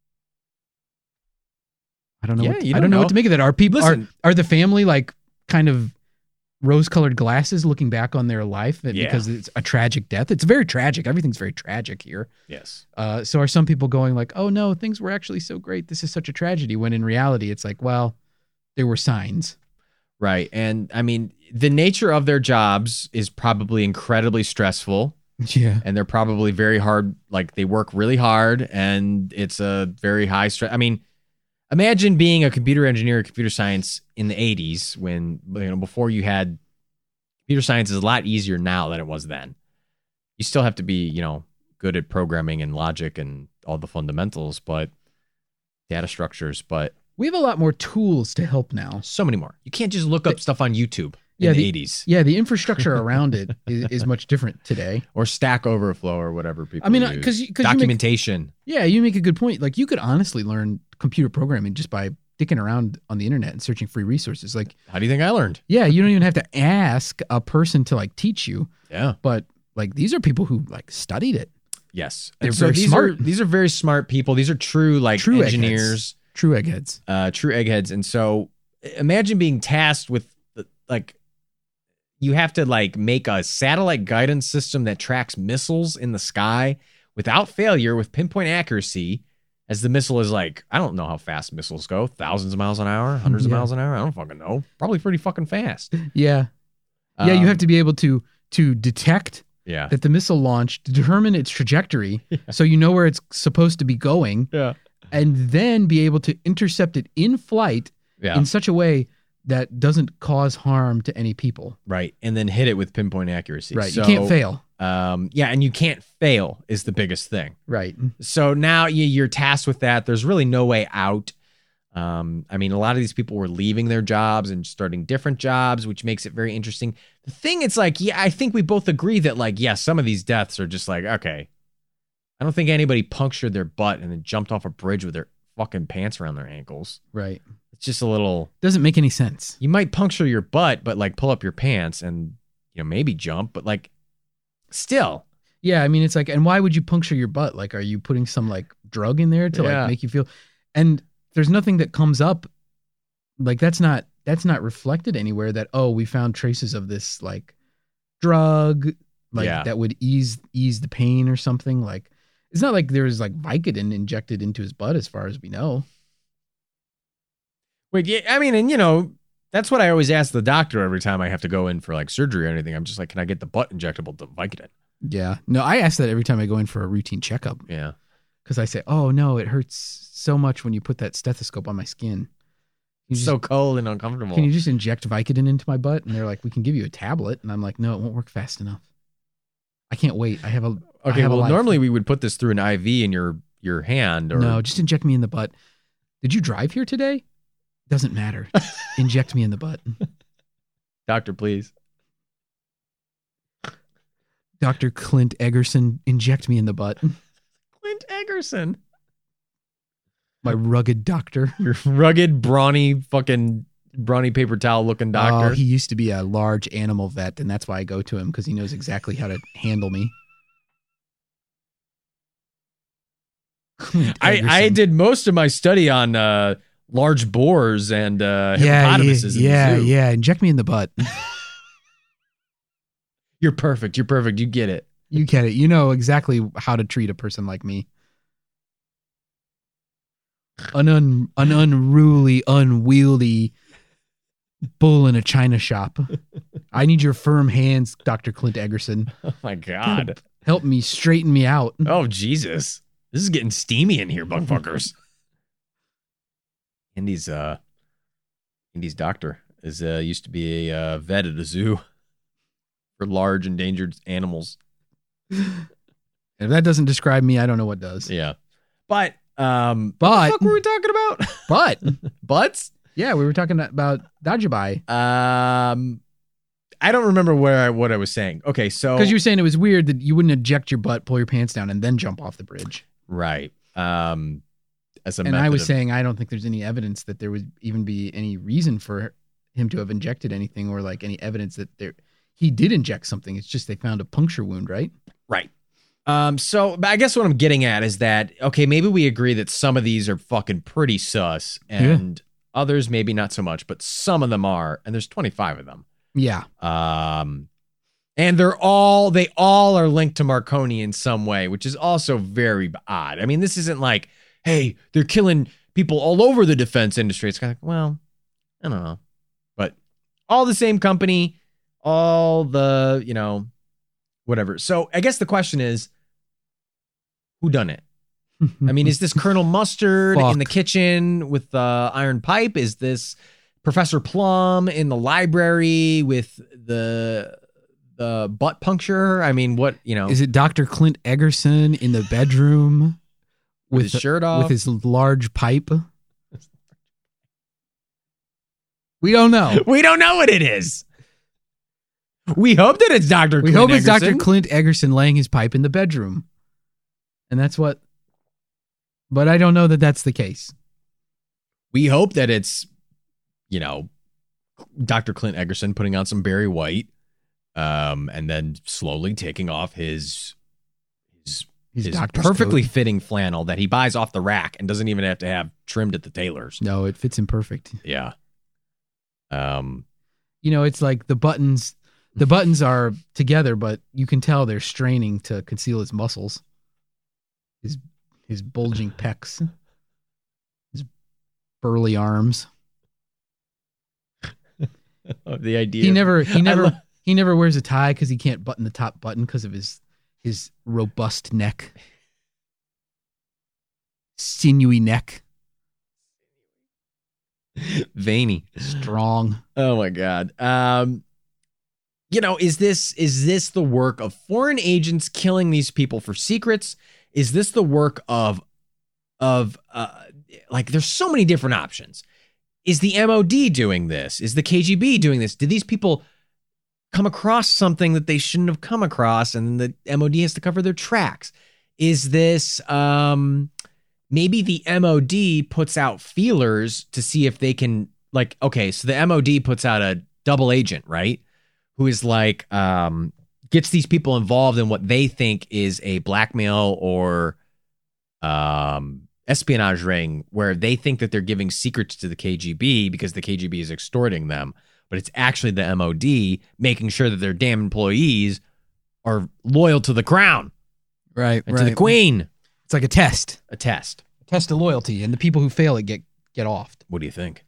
I don't know. Yeah, what, you I don't don't know know. what to make of that. Are people Listen. are are the family like kind of rose-colored glasses looking back on their life Yeah. because it's a tragic death? It's very tragic. Everything's very tragic here. Yes. Uh, so are some people going like, "Oh no, things were actually so great. This is such a tragedy." When in reality, it's like, well, there were signs. Right. And I mean, the nature of their jobs is probably incredibly stressful. Yeah. And they're probably very hard. Like, they work really hard, and it's a very high stress. I mean, imagine being a computer engineer or computer science in the eighties when, you know, before you had computer science is a lot easier now than it was then. You still have to be, you know, good at programming and logic and all the fundamentals, but data structures, but We have a lot more tools to help now. so many more. You can't just look up stuff on YouTube in Yeah, the, the- eighties Yeah, the infrastructure around it is, is much different today. or Stack Overflow or whatever people I mean, use. because because you make, Documentation. yeah, you make a good point. Like you could honestly learn computer programming just by dicking around on the internet and searching free resources. Like, How do you think I learned? yeah, you don't even have to ask a person to like teach you. Yeah. But like these are people who like studied it. Yes. They're And so very these smart. Are, these are very smart people. These are true, like, True engineers, True eggheads. uh, true eggheads. And so imagine being tasked with, like, you have to, like, make a satellite guidance system that tracks missiles in the sky without failure with pinpoint accuracy, as the missile is, like, I don't know how fast missiles go. Thousands of miles an hour, hundreds of Yeah. miles an hour. I don't fucking know. Probably pretty fucking fast. Yeah. Yeah, you Um, have to be able to to detect Yeah. that the missile launched, determine its trajectory so you know where it's supposed to be going, Yeah. and then be able to intercept it in flight Yeah. in such a way that doesn't cause harm to any people. Right. And then hit it with pinpoint accuracy. Right. So, you can't fail. Um, yeah. And you can't fail is the biggest thing. Right. So now you- you're tasked with that. There's really no way out. Um, I mean, a lot of these people were leaving their jobs and starting different jobs, which makes it very interesting. The thing, it's like, yeah, I think we both agree that, like, yeah, some of these deaths are just like, okay, I don't think anybody punctured their butt and then jumped off a bridge with their fucking pants around their ankles. Right. It's just a little, Doesn't make any sense. you might puncture your butt, but like pull up your pants and, you know, maybe jump, but like still. Yeah, I mean, it's like, and why would you puncture your butt? Like, are you putting some like drug in there to Yeah. like make you feel? And there's nothing that comes up. Like that's not that's not reflected anywhere. That oh, we found traces of this like drug, like Yeah. that would ease ease the pain or something. Like it's not like there's like Vicodin injected into his butt, as far as we know. Wait, yeah, I mean, and you know, that's what I always ask the doctor every time I have to go in for like surgery or anything. I'm just like, can I get the butt injectable to Vicodin? Yeah, no, I ask that every time I go in for a routine checkup Yeah. because I say, oh no, it hurts so much when you put that stethoscope on my skin. Can you It's just- so cold and uncomfortable. Can you just inject Vicodin into my butt? And they're like, we can give you a tablet. And I'm like, no, it won't work fast enough. I can't wait. I have a I okay, have a well, life. normally we would put this through an I V in your your hand or No, just inject me in the butt. Did you drive here today? Doesn't matter. Inject me in the butt. doctor, please. Doctor Clint Eggerson, inject me in the butt. Clint Eggerson. My rugged doctor. Your rugged, brawny, fucking brawny paper towel looking doctor. Oh, he used to be a large animal vet, and that's why I go to him, because he knows exactly how to handle me. Clint I, I Eggerson. did most of my study on uh, large boars and uh, yeah, hippopotamuses yeah, in the zoo. yeah. Inject me in the butt. You're perfect. You're perfect. You get it. You get it. You know exactly how to treat a person like me. an un, an unruly, unwieldy bull in a china shop. I need your firm hands, Doctor Clint Eggerson. Oh my God. Help me straighten me out. Oh Jesus. This is getting steamy in here, buckfuckers. Indy's uh Indy's doctor is uh used to be a uh, vet at a zoo for large endangered animals. If that doesn't describe me, I don't know what does. Yeah. But um But what the fuck were we talking about? but Butts? yeah, we were talking about Dajabai. Um I don't remember where I, what I was saying. Okay, so Because you were saying it was weird that you wouldn't eject your butt, pull your pants down, and then jump off the bridge. right. Um as a And method I was of- saying I don't think there's any evidence that there would even be any reason for him to have injected anything, or like any evidence that there he did inject something. It's just they found a puncture wound, right? Right. Um, so but I guess what I'm getting at is that, okay, maybe we agree that some of these are fucking pretty sus and others maybe not so much, but some of them are, and there's twenty-five of them. Yeah. Um, and they're all, they all are linked to Marconi in some way, which is also very odd. I mean, this isn't like, hey, they're killing people all over the defense industry. It's kind of like, well, I don't know, but all the same company, all the, you know, whatever. So I guess the question is, who done it? I mean, is this Colonel Mustard in the Fuck. kitchen with the iron pipe? Is this Professor Plum in the library with the the butt puncture? I mean, what, you know, Is it Doctor Clint Eggerson in the bedroom with with his shirt off? with his large pipe? We don't know. We don't know what it is. We hope that it's Doctor We Clint hope it's Doctor Eggerson. Clint Eggerson laying his pipe in the bedroom. And that's what, but I don't know that that's the case. We hope that it's, you know, Doctor Clint Eggerson putting on some Barry White, um, and then slowly taking off his his, His his doctor's perfectly coat. fitting flannel that he buys off the rack and doesn't even have to have trimmed at the tailors. No, it fits him perfect. Yeah. Um. You know, it's like the buttons, the buttons are together, but you can tell they're straining to conceal his muscles. His his bulging pecs. His burly arms. The idea. He never he I never lo- he never wears a tie because he can't button the top button because of his his robust neck. Sinewy neck. Veiny. Strong. Oh my God. Um, you know, is this is this the work of foreign agents killing these people for secrets? Is this the work of of uh, like? There's so many different options. Is the M O D doing this? Is the K G B doing this? Did these people come across something that they shouldn't have come across, and the M O D has to cover their tracks? Is this um? Maybe the M O D puts out feelers to see if they can, like, okay, so the M O D puts out a double agent, right? Who is like, um, gets these people involved in what they think is a blackmail or um, espionage ring, where they think that they're giving secrets to the K G B because the K G B is extorting them. But it's actually the M O D making sure that their damn employees are loyal to the crown Right. and to the queen. It's like a test. A test. A test of loyalty. And the people who fail it get get offed. What do you think?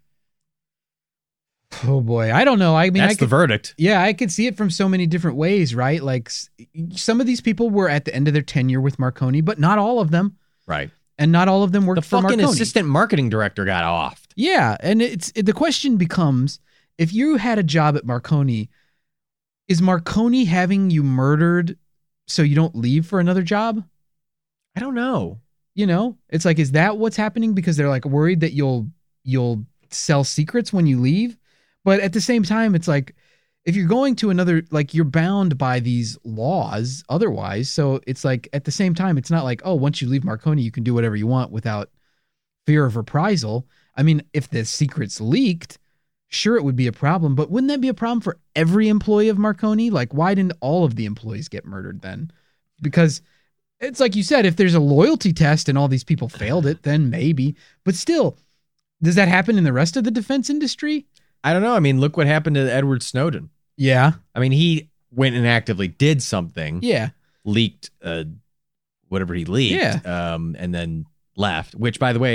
Oh boy. I don't know. I mean That's I the could, verdict. yeah, I could see it from so many different ways, right? Like s- some of these people were at the end of their tenure with Marconi, but not all of them. Right. And not all of them worked The for fucking Marconi. assistant marketing director got offed. Yeah, and it's it, the question becomes, if you had a job at Marconi, is Marconi having you murdered so you don't leave for another job? I don't know. You know, it's like, is that what's happening because they're like worried that you'll you'll sell secrets when you leave? But at the same time, it's like, if you're going to another, like, you're bound by these laws otherwise. So it's like, at the same time, it's not like, oh, once you leave Marconi, you can do whatever you want without fear of reprisal. I mean, if the secret's leaked, sure, it would be a problem, but wouldn't that be a problem for every employee of Marconi? Like, why didn't all of the employees get murdered then? Because it's like you said, if there's a loyalty test and all these people failed it, then maybe. But still, does that happen in the rest of the defense industry? I don't know. I mean, look what happened to Edward Snowden. Yeah. I mean, he went and actively did something, Yeah. leaked uh, whatever he leaked, Yeah. um, and then left, which, by the way,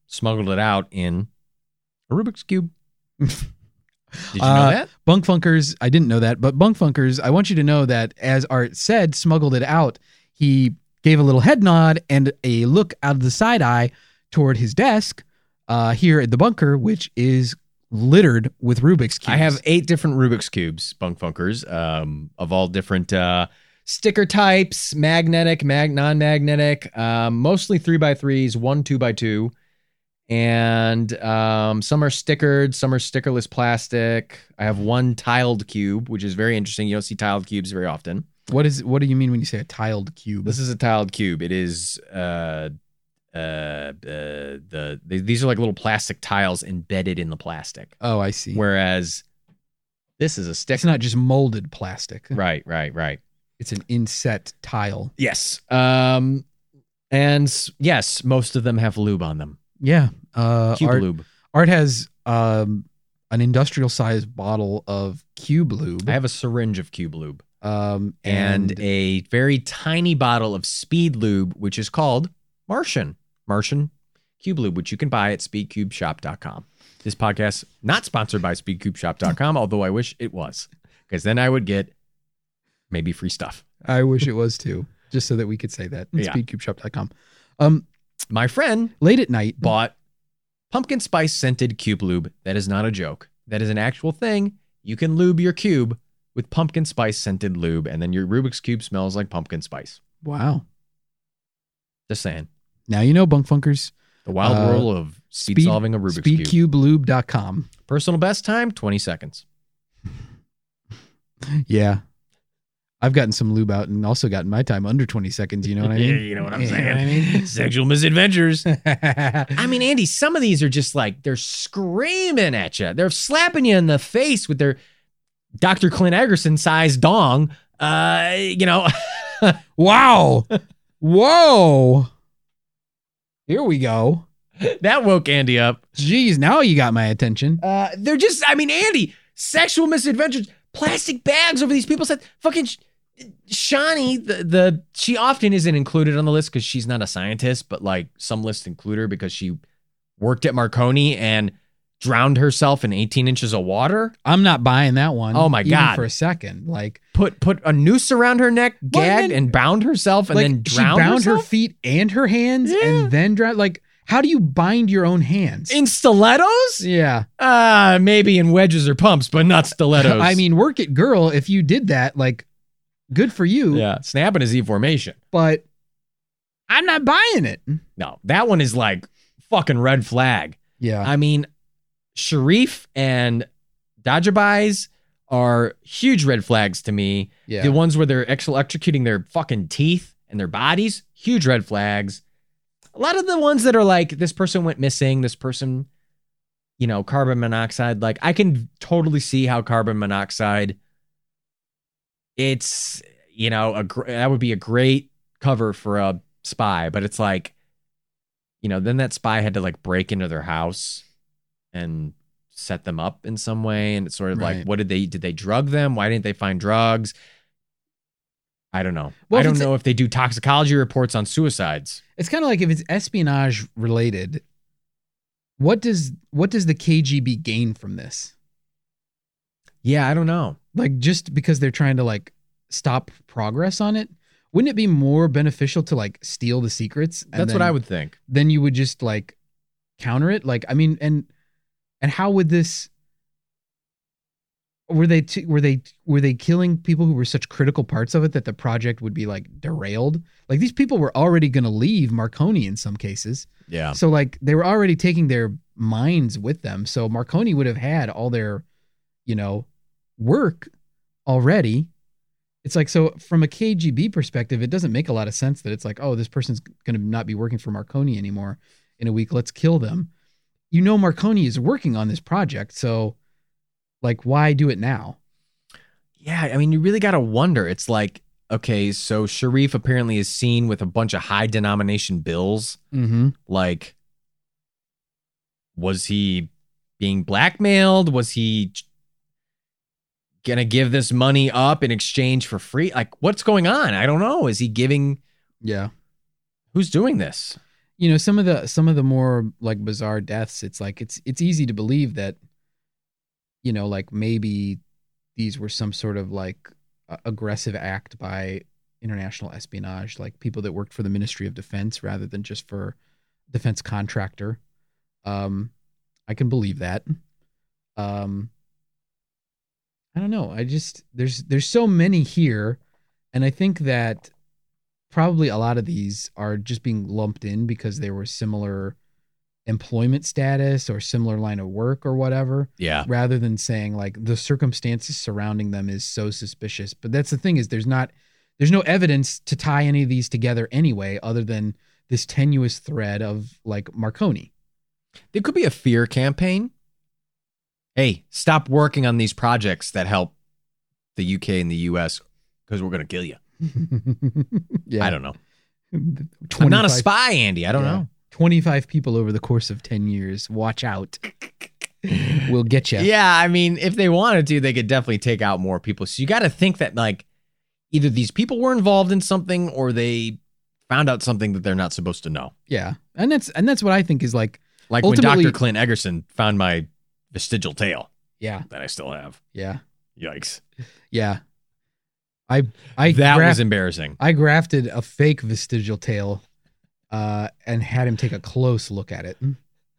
smuggled it out in a Rubik's Cube. Did you know Uh, that? Bunk Funkers, I didn't know that, but Bunk Funkers, I want you to know that as Art said, smuggled it out, he gave a little head nod and a look out of the side eye toward his desk uh, here at the bunker, which is littered with Rubik's Cubes. I have eight different Rubik's Cubes, Bunk Funkers, um, of all different uh, sticker types, magnetic, mag non-magnetic, um, mostly three by threes, one two by two. And um, some are stickered, some are stickerless plastic. I have one tiled cube, which is very interesting. You don't see tiled cubes very often. What is? What do you mean when you say a tiled cube? This is a tiled cube. It is uh, uh, uh, the these are like little plastic tiles embedded in the plastic. Oh, I see. Whereas this is a stick. It's not just molded plastic. Right, right, right. It's an inset tile. Yes. Um, and s- yes, most of them have lube on them. Yeah. Uh, Cube Art, lube. Art has um, an industrial sized bottle of cube lube. I have a syringe of cube lube. um, and, and, a very tiny bottle of Speed Lube, which is called Martian. Martian Cube Lube, which you can buy at speed cube shop dot com. This podcast not sponsored by speed cube shop dot com, although I wish it was, because then I would get maybe free stuff. I wish it was too, just so that we could say that. Yeah. speed cube shop dot com. Um, My friend late at night, bought pumpkin spice scented Cube Lube. That is not a joke. That is an actual thing. You can lube your cube with pumpkin spice scented lube, and then your Rubik's Cube smells like pumpkin spice. wow. Just saying. Now you know, Bunk Funkers. The wild Uh, world of speed, solving a Rubik's Cube. speed cube lube dot com. Personal best time, twenty seconds. Yeah. I've gotten some lube out and also gotten my time under twenty seconds. You know what I mean? Yeah, you know what I'm You saying. know what I mean? Sexual misadventures. I mean, Andy, some of these are just like, they're screaming at you. They're slapping you in the face with their Doctor Clint Eggerson sized dong. Uh, you know, Wow. Whoa. Here we go. that woke Andy up. Jeez, now you got my attention. Uh, they're just, I mean, Andy, sexual misadventures, plastic bags over these people's heads. Fucking Sh- Shawnee, the, the, she often isn't included on the list because she's not a scientist, but like some lists include her because she worked at Marconi and drowned herself in eighteen inches of water. I'm not buying that one. Oh my even God. For a second. Like, Put put a noose around her neck, Well, gagged, then- and bound herself, and like then she drowned bound her herself? feet and her hands Yeah. and then drowned. Like, how do you bind your own hands? in stilettos? yeah. Uh, maybe in wedges or pumps, but not stilettos. I mean, work it, girl. If you did that, like, good for you. yeah, snap in a Z formation. But I'm not buying it. No, that one is like fucking red flag. Yeah. I mean, Sharif and Dajabais are huge red flags to me. yeah. The ones where they're ex- electrocuting their fucking teeth and their bodies, huge red flags. A lot of the ones that are like, this person went missing, this person, you know, carbon monoxide, like I can totally see how carbon monoxide, it's, you know, a gr- that would be a great cover for a spy, but it's like, you know, then that spy had to like break into their house and set them up in some way. And it's sort of Right. like, what did they, did they drug them? Why didn't they find drugs? I don't know. Well, I if don't it's- know if they do toxicology reports on suicides. It's kind of like if it's espionage related, what does what does the K G B gain from this? Yeah, I don't know. Like, just because they're trying to like stop progress on it, wouldn't it be more beneficial to like steal the secrets? and That's what then- I would think. Then you would just like counter it. Like, I mean, and and how would this? Were they t- were they were they killing people who were such critical parts of it that the project would be like derailed? Like, these people were already going to leave Marconi in some cases. Yeah. So like they were already taking their minds with them. So Marconi would have had all their, you know, work already. It's like, so from a K G B perspective, it doesn't make a lot of sense that it's like, oh, this person's going to not be working for Marconi anymore in a week. Let's kill them. You know, Marconi is working on this project. So like, why do it now? Yeah, I mean, you really got to wonder. It's like, okay, so Sharif apparently is seen with a bunch of high denomination bills. Mm-hmm. Like, was he being blackmailed? Was he going to give this money up in exchange for free? Like, what's going on? I don't know. Is he giving, Yeah. who's doing this? you know, some of the some of the more like bizarre deaths, it's like it's it's easy to believe that, you know, like maybe these were some sort of like uh, aggressive act by international espionage, like people that worked for the Ministry of Defense rather than just for defense contractor. Um, I can believe that. Um, I don't know. I just there's there's so many here, and I think that probably a lot of these are just being lumped in because they were similar employment status or similar line of work or whatever. Yeah. Rather than saying like the circumstances surrounding them is so suspicious. But that's the thing is there's not there's no evidence to tie any of these together anyway, other than this tenuous thread of like Marconi. There could be a fear campaign. Hey, stop working on these projects that help the U K and the U S because we're going to kill you. Yeah. I don't know. I'm not a spy, Andy. I don't yeah. know. twenty-five people over the course of ten years. Watch out. We'll get you. Yeah, I mean, if they wanted to, they could definitely take out more people. So you got to think that like either these people were involved in something or they found out something that they're not supposed to know. Yeah. And that's and that's what I think is like Like when ultimately- Doctor Clint Eggerson found my vestigial tail Yeah. that I still have. Yeah. Yikes. Yeah. I I that graft- was embarrassing. I grafted a fake vestigial tail uh, and had him take a close look at it.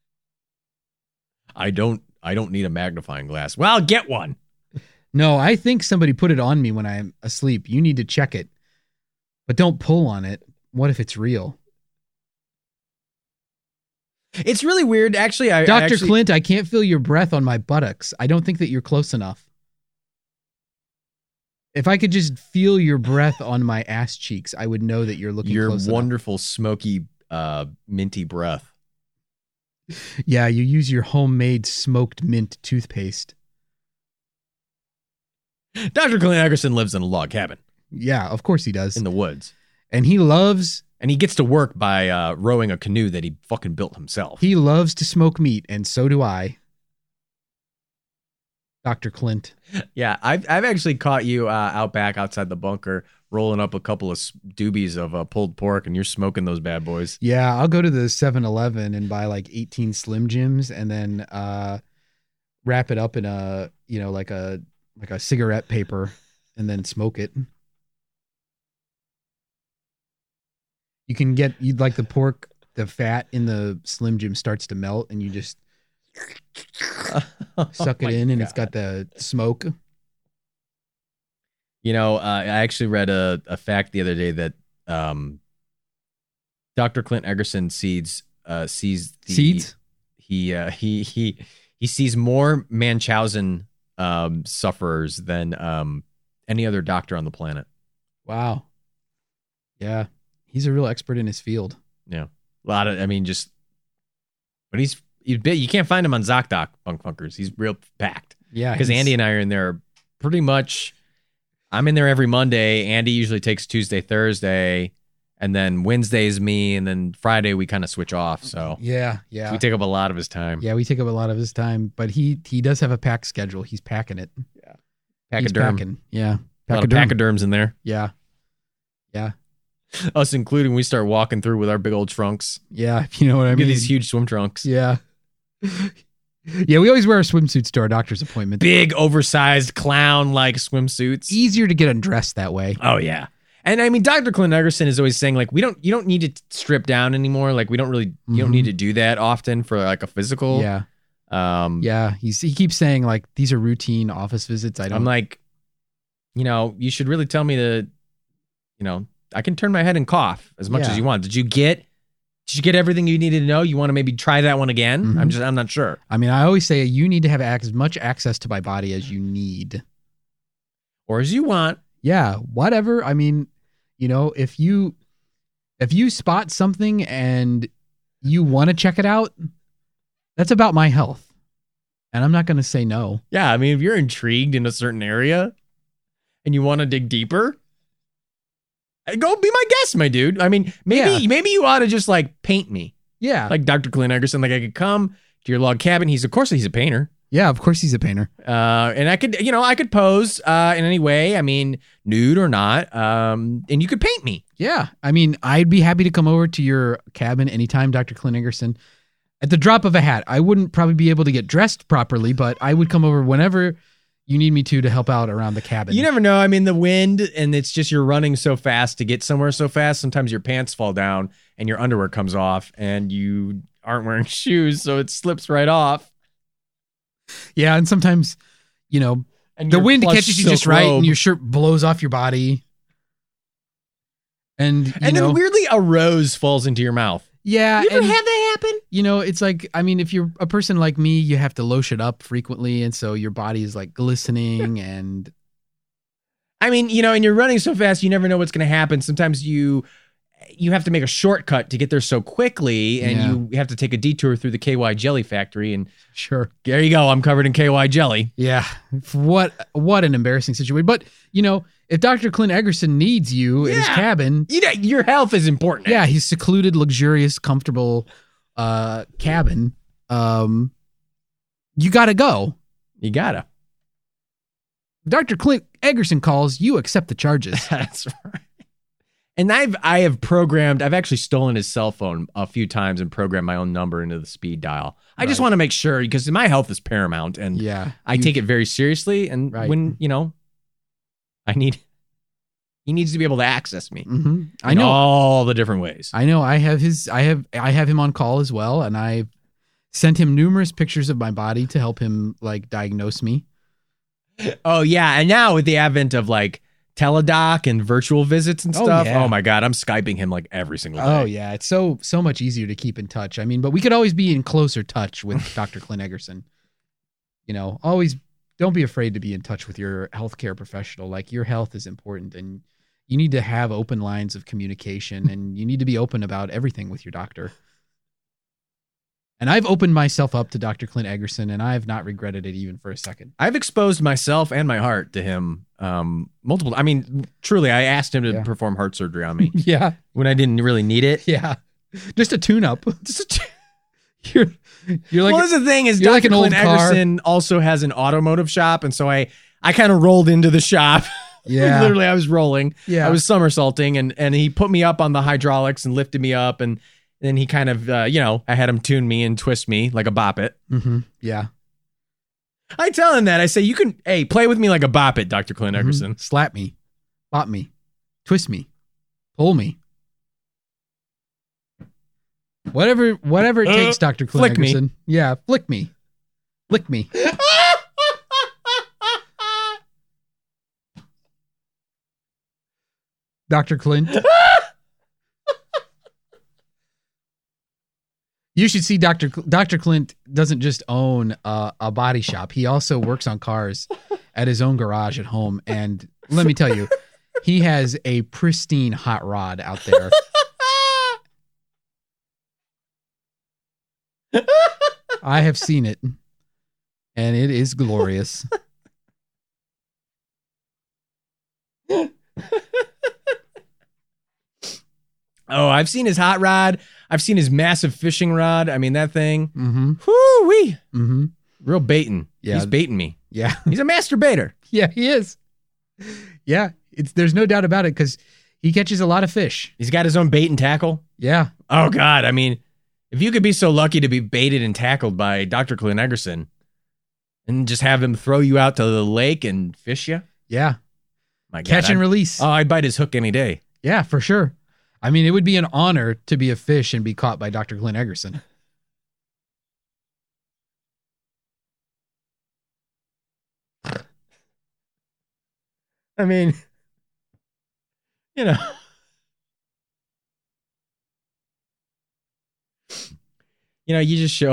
I don't I don't need a magnifying glass. Well, get one. No, I think somebody put it on me when I'm asleep. You need to check it. But don't pull on it. What if it's real? It's really weird. Actually, I Doctor I actually, Clint, I can't feel your breath on my buttocks. I don't think that you're close enough. If I could just feel your breath on my ass cheeks, I would know that you're looking your close wonderful smoky uh minty breath. enough. Yeah, you use your homemade smoked mint toothpaste. Doctor Clint Eggerson lives in a log cabin Yeah, of course he does. in the woods. And he loves And he gets to work by uh, rowing a canoe that he fucking built himself. he loves to smoke meat, and so do I. Doctor Clint. Yeah, I've I've actually caught you uh, out back outside the bunker, rolling up a couple of s- doobies of uh, pulled pork, and you're smoking those bad boys. Yeah, I'll go to the seven eleven and buy like eighteen Slim Jims and then uh, wrap it up in a, you know, like a like a cigarette paper and then smoke it. You can get you'd like the pork, the fat in the Slim Jim starts to melt and you just suck Oh it my in and it's God. got the smoke. You know, uh, I actually read a, a fact the other day that um, Doctor Clint Eggerson sees uh, sees the, Seeds? He uh, he he he sees more Munchausen um, sufferers than um, any other doctor on the planet. Wow. Yeah. He's a real expert in his field. Yeah, a lot of. I mean, just but he's he's big. You can't find him on ZocDoc, Bunk Funkers. He's real packed. Yeah. Because he's- Andy and I are in there pretty much. I'm in there every Monday. Andy usually takes Tuesday, Thursday, and then Wednesday's me, and then Friday we kind of switch off. So Yeah, yeah. we take up a lot of his time. Yeah, we take up a lot of his time, but he he does have a packed schedule. He's packing it. He's Pachyderm. packing. Yeah. A lot of Pachyderm. pachyderms in there. Yeah. Yeah. Us including. We start walking through with our big old trunks. Yeah. If you know what I We mean. get these huge swim trunks. Yeah. Yeah, we always wear our swimsuits to our doctor's appointment. Big, oversized, clown-like swimsuits. Easier to get undressed that way. Oh yeah. And I mean, Doctor Clint Eggerson is always saying like, we don't, you don't need to strip down anymore. Like we don't really, you don't Mhm. need to do that often for like a physical. Yeah. Um, Yeah. He's he keeps saying like these are routine office visits. I don't I'm like, you know, you should really tell me to, you know, I can turn my head and cough as much Yeah. as you want. Did you get, did you get everything you needed to know? You want to maybe try that one again? Mhm. I'm just, I'm not sure. I mean, I always say you need to have ac- as much access to my body as you need. Or as you want. Yeah, whatever. I mean, you know, if you if you spot something and you want to check it out, that's about my health. And I'm not going to say no. Yeah. I mean, if you're intrigued in a certain area and you want to dig deeper, go be my guest, my dude. I mean, maybe, Yeah. maybe you ought to just like paint me. Yeah. Like Doctor Clint Eggerson, like I could come to your log cabin. He's of course he's a painter. Yeah, of course he's a painter. Uh, and I could, you know, I could pose uh, in any way. I mean, nude or not. Um, and you could paint me. Yeah. I mean, I'd be happy to come over to your cabin anytime, Doctor Clint Eggerson. At the drop of a hat. I wouldn't probably be able to get dressed properly, but I would come over whenever you need me to to help out around the cabin. You never know. I mean, the wind, and it's just you're running so fast to get somewhere so fast. Sometimes your pants fall down and your underwear comes off and you aren't wearing shoes, so it slips right off. Yeah, and sometimes, you know, And the your wind plush catches you silk just right robe. and your shirt blows off your body. And, you And know, then weirdly, a rose falls into your mouth. yeah. You ever and, had that happen? you know, it's like, I mean, if you're a person like me, you have to lotion up frequently. And so your body is like glistening and I mean, you know, and you're running so fast, you never know what's going to happen. Sometimes you you have to make a shortcut to get there so quickly, and Yeah. you have to take a detour through the K Y jelly factory. And sure. there you go. I'm covered in K Y jelly. Yeah. What, what an embarrassing situation. But, you know, if Doctor Clint Eggerson needs you in his Yeah. cabin, You know, your health is important. yeah, he's secluded, luxurious, comfortable uh, cabin. Um, you got to go. You gotta. If Doctor Clint Eggerson calls, you accept the charges. That's right. And I've I have programmed. I've actually stolen his cell phone a few times and programmed my own number into the speed dial. I just Right. want to make sure because my health is paramount, and Yeah. I you- take it very seriously. And Right. when you know, I need, he needs to be able to access me. Mhm. I in know. all the different ways. I know. I have his. I have. I have him on call as well, and I sent him numerous pictures of my body to help him like diagnose me. Oh yeah, and now with the advent of like teledoc and virtual visits and Oh, stuff, yeah. oh my god, I'm Skyping him like every single day. Oh yeah, it's so so much easier to keep in touch. I mean, but we could always be in closer touch with Doctor Clint Eggerson. You know, always don't be afraid to be in touch with your healthcare professional. Like your health is important, and you need to have open lines of communication, and you need to be open about everything with your doctor. And I've opened myself up to Doctor Clint Eggerson, and I have not regretted it even for a second. I've exposed myself and my heart to him um multiple. I mean, truly, I asked him to Yeah. perform heart surgery on me Yeah, when I didn't really need it. yeah, just a tune-up. Just a t- You're you're like well, that's the thing is, you're like Doctor an old Clint car. Eggerson also has an automotive shop, and so I I kind of rolled into the shop. yeah, Literally, I was rolling. yeah. I was somersaulting, and and he put me up on the hydraulics and lifted me up, and then he kind of, uh, you know, I had him tune me and twist me like a bop it. hmm yeah. I tell him that. I say, you can, hey, play with me like a bop it, Doctor Clint Mhm. Eggerson. Slap me, bop me, twist me, pull me. Whatever, whatever it Uh, takes, Doctor Clint flick me. Eggerson. Yeah, flick me, flick me. Doctor Clint. You should see Doctor Cl- Doctor Clint doesn't just own uh, a body shop. He also works on cars at his own garage at home. And let me tell you, he has a pristine hot rod out there. I have seen it, and it is glorious. Oh, I've seen his hot rod. I've seen his massive fishing rod. I mean, that thing. Mm-hmm. Whoo wee. Mm-hmm. Real baiting. Yeah. He's baiting me. Yeah. He's a masturbator. Yeah, he is. Yeah. It's there's no doubt about it because he catches a lot of fish. He's got his own bait and tackle. Yeah. Oh, God. I mean, if you could be so lucky to be baited and tackled by Doctor Clint Eggerson and just have him throw you out to the lake and fish you, Yeah. my God. Catch and I'd- release. Oh, I'd bite his hook any day. Yeah, for sure. I mean, it would be an honor to be a fish and be caught by Doctor Clint Eggerson. I mean, you know. You know, you just show.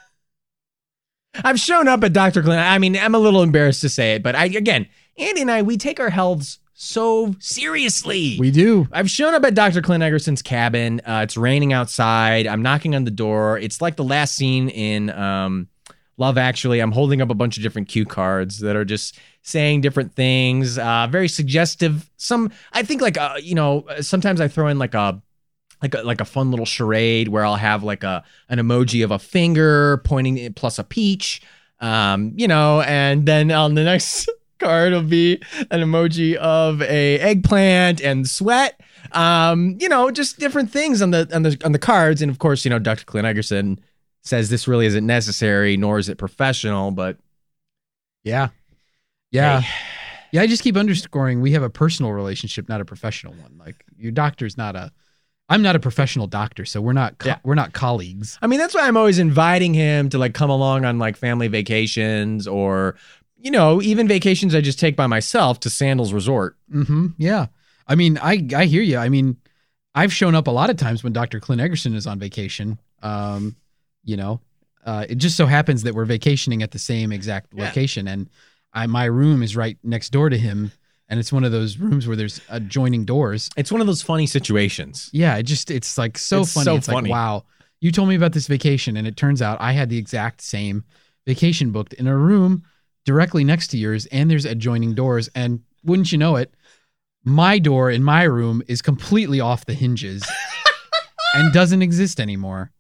I've shown up at Doctor Clint. I mean, I'm a little embarrassed to say it, but I again, Andy and I, we take our healths so seriously. We do. I've shown up at Doctor Clint Eggerson's cabin. Uh, it's raining outside. I'm knocking on the door. It's like the last scene in um, Love Actually. I'm holding up a bunch of different cue cards that are just saying different things. Uh, very suggestive. Some, I think, like uh, you know, sometimes I throw in like a like a, like a fun little charade where I'll have like a an emoji of a finger pointing plus a peach. Um, you know, and then on the next card will be an emoji of a eggplant and sweat. Um, you know, just different things on the on the on the cards. And of course, you know, Doctor Clint Eggerson says this really isn't necessary, nor is it professional, but Yeah. Yeah. hey, Yeah, I just keep underscoring we have a personal relationship, not a professional one. Like your doctor's not a I'm not a professional doctor, so we're not co- Yeah. we're not colleagues. I mean, that's why I'm always inviting him to like come along on like family vacations or, you know, even vacations I just take by myself to Sandals Resort. Mm-hmm. Yeah. I mean, I I hear you. I mean, I've shown up a lot of times when Doctor Clint Eggerson is on vacation. Um, you know, uh, it just so happens that we're vacationing at the same exact Yeah. location, and I my room is right next door to him, and it's one of those rooms where there's adjoining doors. It's one of those funny situations. Yeah, it just it's like so It's funny. so it's funny. like, wow, you told me about this vacation, and it turns out I had the exact same vacation booked in a room directly next to yours, and there's adjoining doors. And wouldn't you know it, my door in my room is completely off the hinges and doesn't exist anymore.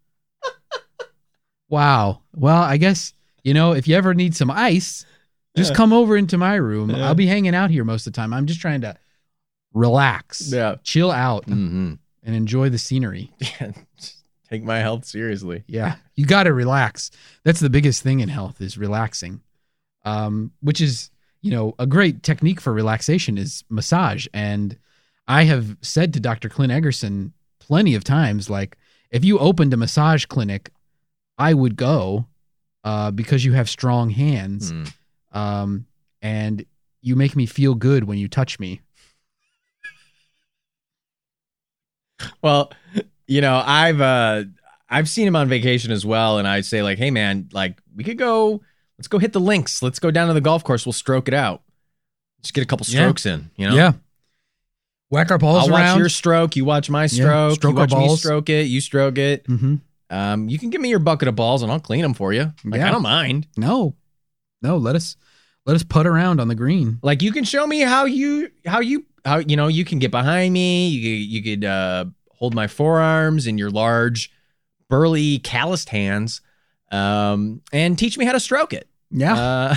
Wow. Well, I guess, you know, if you ever need some ice, just Yeah. come over into my room. Yeah. I'll be hanging out here most of the time. I'm just trying to relax, Yeah. chill out, Mm-hmm. and enjoy the scenery. Take my health seriously. Yeah, you got to relax. That's the biggest thing in health is relaxing, um, which is, you know, a great technique for relaxation is massage. And I have said to Doctor Clint Eggerson plenty of times, like, if you opened a massage clinic, I would go uh, because you have strong hands, Mm. um, and you make me feel good when you touch me. Well, you know, I've uh I've seen him on vacation as well, and I say like, hey man, like we could go, let's go hit the links. Let's go down to the golf course. We'll stroke it out. Just get a couple Yeah. strokes in, you know? Yeah. Whack our balls I'll watch around. your stroke, you watch my stroke, stroke you our watch me balls. stroke it, you stroke it. Mm-hmm. Um, you can give me your bucket of balls and I'll clean them for you. Like, Yeah. I don't mind. No, no, let us let us putt around on the green. Like you can show me how you how you how you know you can get behind me. You could, you could uh, hold my forearms in your large, burly, calloused hands, um, and teach me how to stroke it. Yeah, Uh,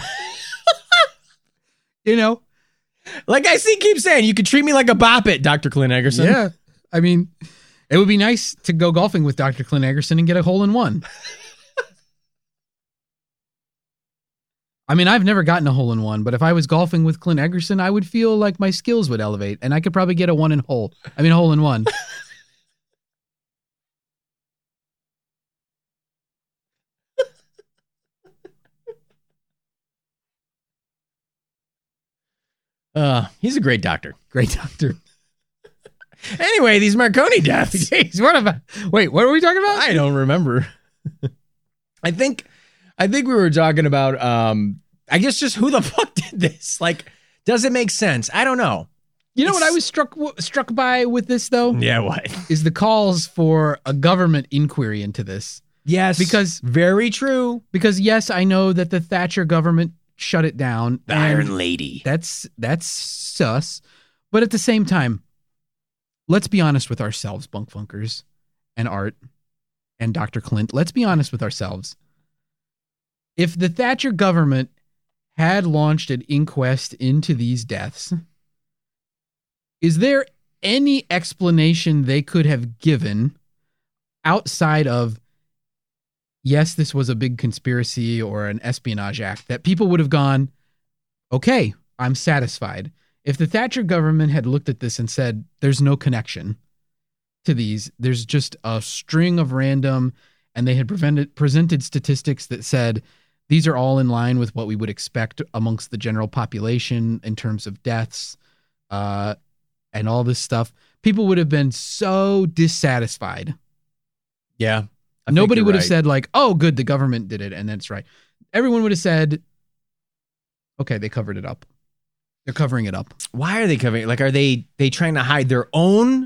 you know. like I see, keep saying, you could treat me like a bop it, Doctor Clint Eggerson. Yeah, I mean, it would be nice to go golfing with Doctor Clint Eggerson and get a hole in one. I mean, I've never gotten a hole in one, but if I was golfing with Clint Eggerson, I would feel like my skills would elevate, and I could probably get a one in hole. I mean, hole in one. Uh, he's a great doctor. Great doctor. Anyway, these Marconi deaths. Jeez, what about? Wait, what are we talking about? I don't remember. I think, I think we were talking about. Um, I guess just who the fuck did this? Like, does it make sense? I don't know. You know what I It's- was struck struck by with this though Yeah, what? is the calls for a government inquiry into this. Yes, Because- very true. Because yes, I know that the Thatcher government shut it down. The and Iron Lady. That's that's sus. But at the same time, let's be honest with ourselves, Bunk Funkers and Art and Doctor Clint. Let's be honest with ourselves. If the Thatcher government had launched an inquest into these deaths, is there any explanation they could have given outside of, yes, this was a big conspiracy or an espionage act, that people would have gone, okay, I'm satisfied? If the Thatcher government had looked at this and said, there's no connection to these, there's just a string of random, and they had prevented, presented statistics that said, these are all in line with what we would expect amongst the general population in terms of deaths, uh, and all this stuff, people would have been so dissatisfied. Yeah. I think Nobody you're would have right. said like, oh, good, the government did it, and that's right. Everyone would have said, okay, they covered it up. They're covering it up. Why are they covering? Like, are they they trying to hide their own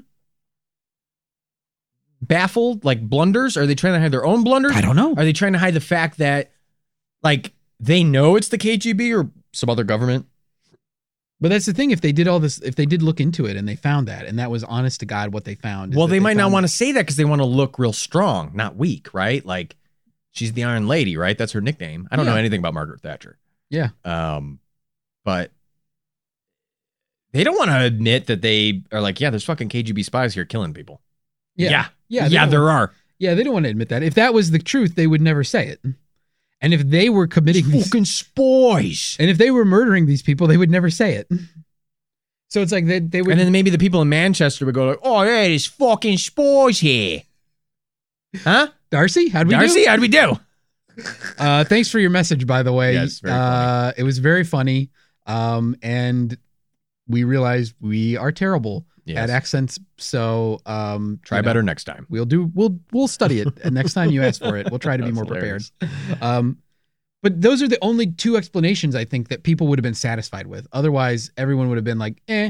baffled like blunders? Are they trying to hide their own blunders? I don't know. Are they trying to hide the fact that like they know it's the K G B or some other government? But that's the thing. If they did all this, if they did look into it and they found that, and that was honest to God what they found. is Well, that they might not found- want to say that because they want to look real strong, not weak, right? Like, she's the Iron Lady, right? That's her nickname. I don't Yeah. know anything about Margaret Thatcher. Yeah. Um, but they don't want to admit that they are like, yeah, there's fucking K G B spies here killing people. Yeah. Yeah. Yeah. they Yeah, don't- there are. Yeah, they don't want to admit that. If that was the truth, they would never say it. And if they were committing these, Fucking spies. and if they were murdering these people, they would never say it. So it's like they they would. And then maybe the people in Manchester would go like, oh, yeah, there's fucking spies here. Huh? Darcy, how'd we Darcy, do? how'd we do? Uh, thanks for your message, by the way. Yes, very uh, it was very funny. Um, and we realized we are terrible Yes. at accents. So um, Try you know, better next time. We'll do. We'll we'll study it. And next time you ask for it, we'll try to be That's more prepared. hilarious. Um, but those are the only two explanations I think that people would have been satisfied with. Otherwise, everyone would have been like, "Eh,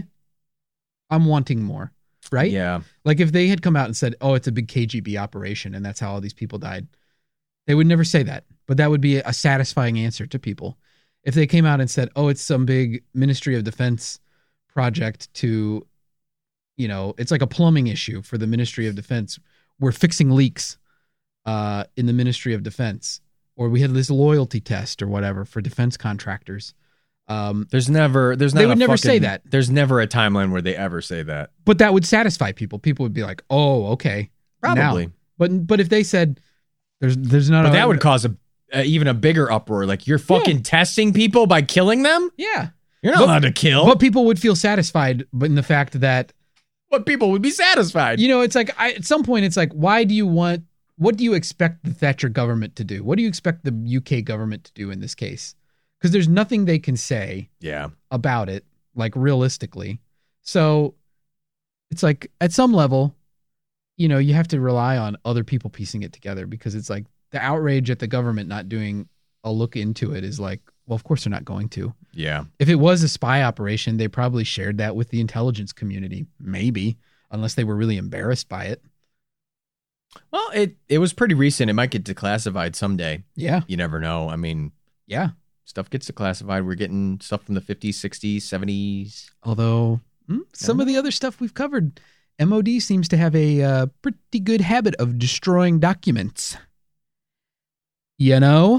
I'm wanting more." Right? Yeah. Like if they had come out and said, "Oh, it's a big K G B operation, and that's how all these people died," they would never say that. But that would be a satisfying answer to people. If they came out and said, "Oh, it's some big Ministry of Defense project to," you know, it's like a plumbing issue for the Ministry of Defense. We're fixing leaks uh, in the Ministry of Defense, or we had this loyalty test or whatever for defense contractors. Um, There's never, there's not They would a never say fucking- that. There's never a timeline where they ever say that. but that would satisfy people. People would be like, "Oh, okay." Probably. Now. But but if they said, "There's there's not," But a, that would cause a, a even a bigger uproar. Like you're fucking testing people by killing them? yeah. You're not But- allowed to kill. But people would feel satisfied, but in the fact that What people would be satisfied. you know, it's like I, at some point, it's like, why do you want? What do you expect the Thatcher government to do? What do you expect the U K government to do in this case? Because there's nothing they can say yeah. about it, like realistically. So it's like at some level, you know, you have to rely on other people piecing it together because it's like the outrage at the government not doing a look into it is like, well, of course they're not going to. Yeah. If it was a spy operation, they probably shared that with the intelligence community, maybe, unless they were really embarrassed by it. Well, it, it was pretty recent. It might get declassified someday. Yeah, You never know. I mean, yeah. stuff gets declassified. We're getting stuff from the fifties, sixties, seventies. Although hmm, some of the other stuff we've covered, M O D seems to have a uh, pretty good habit of destroying documents. You know?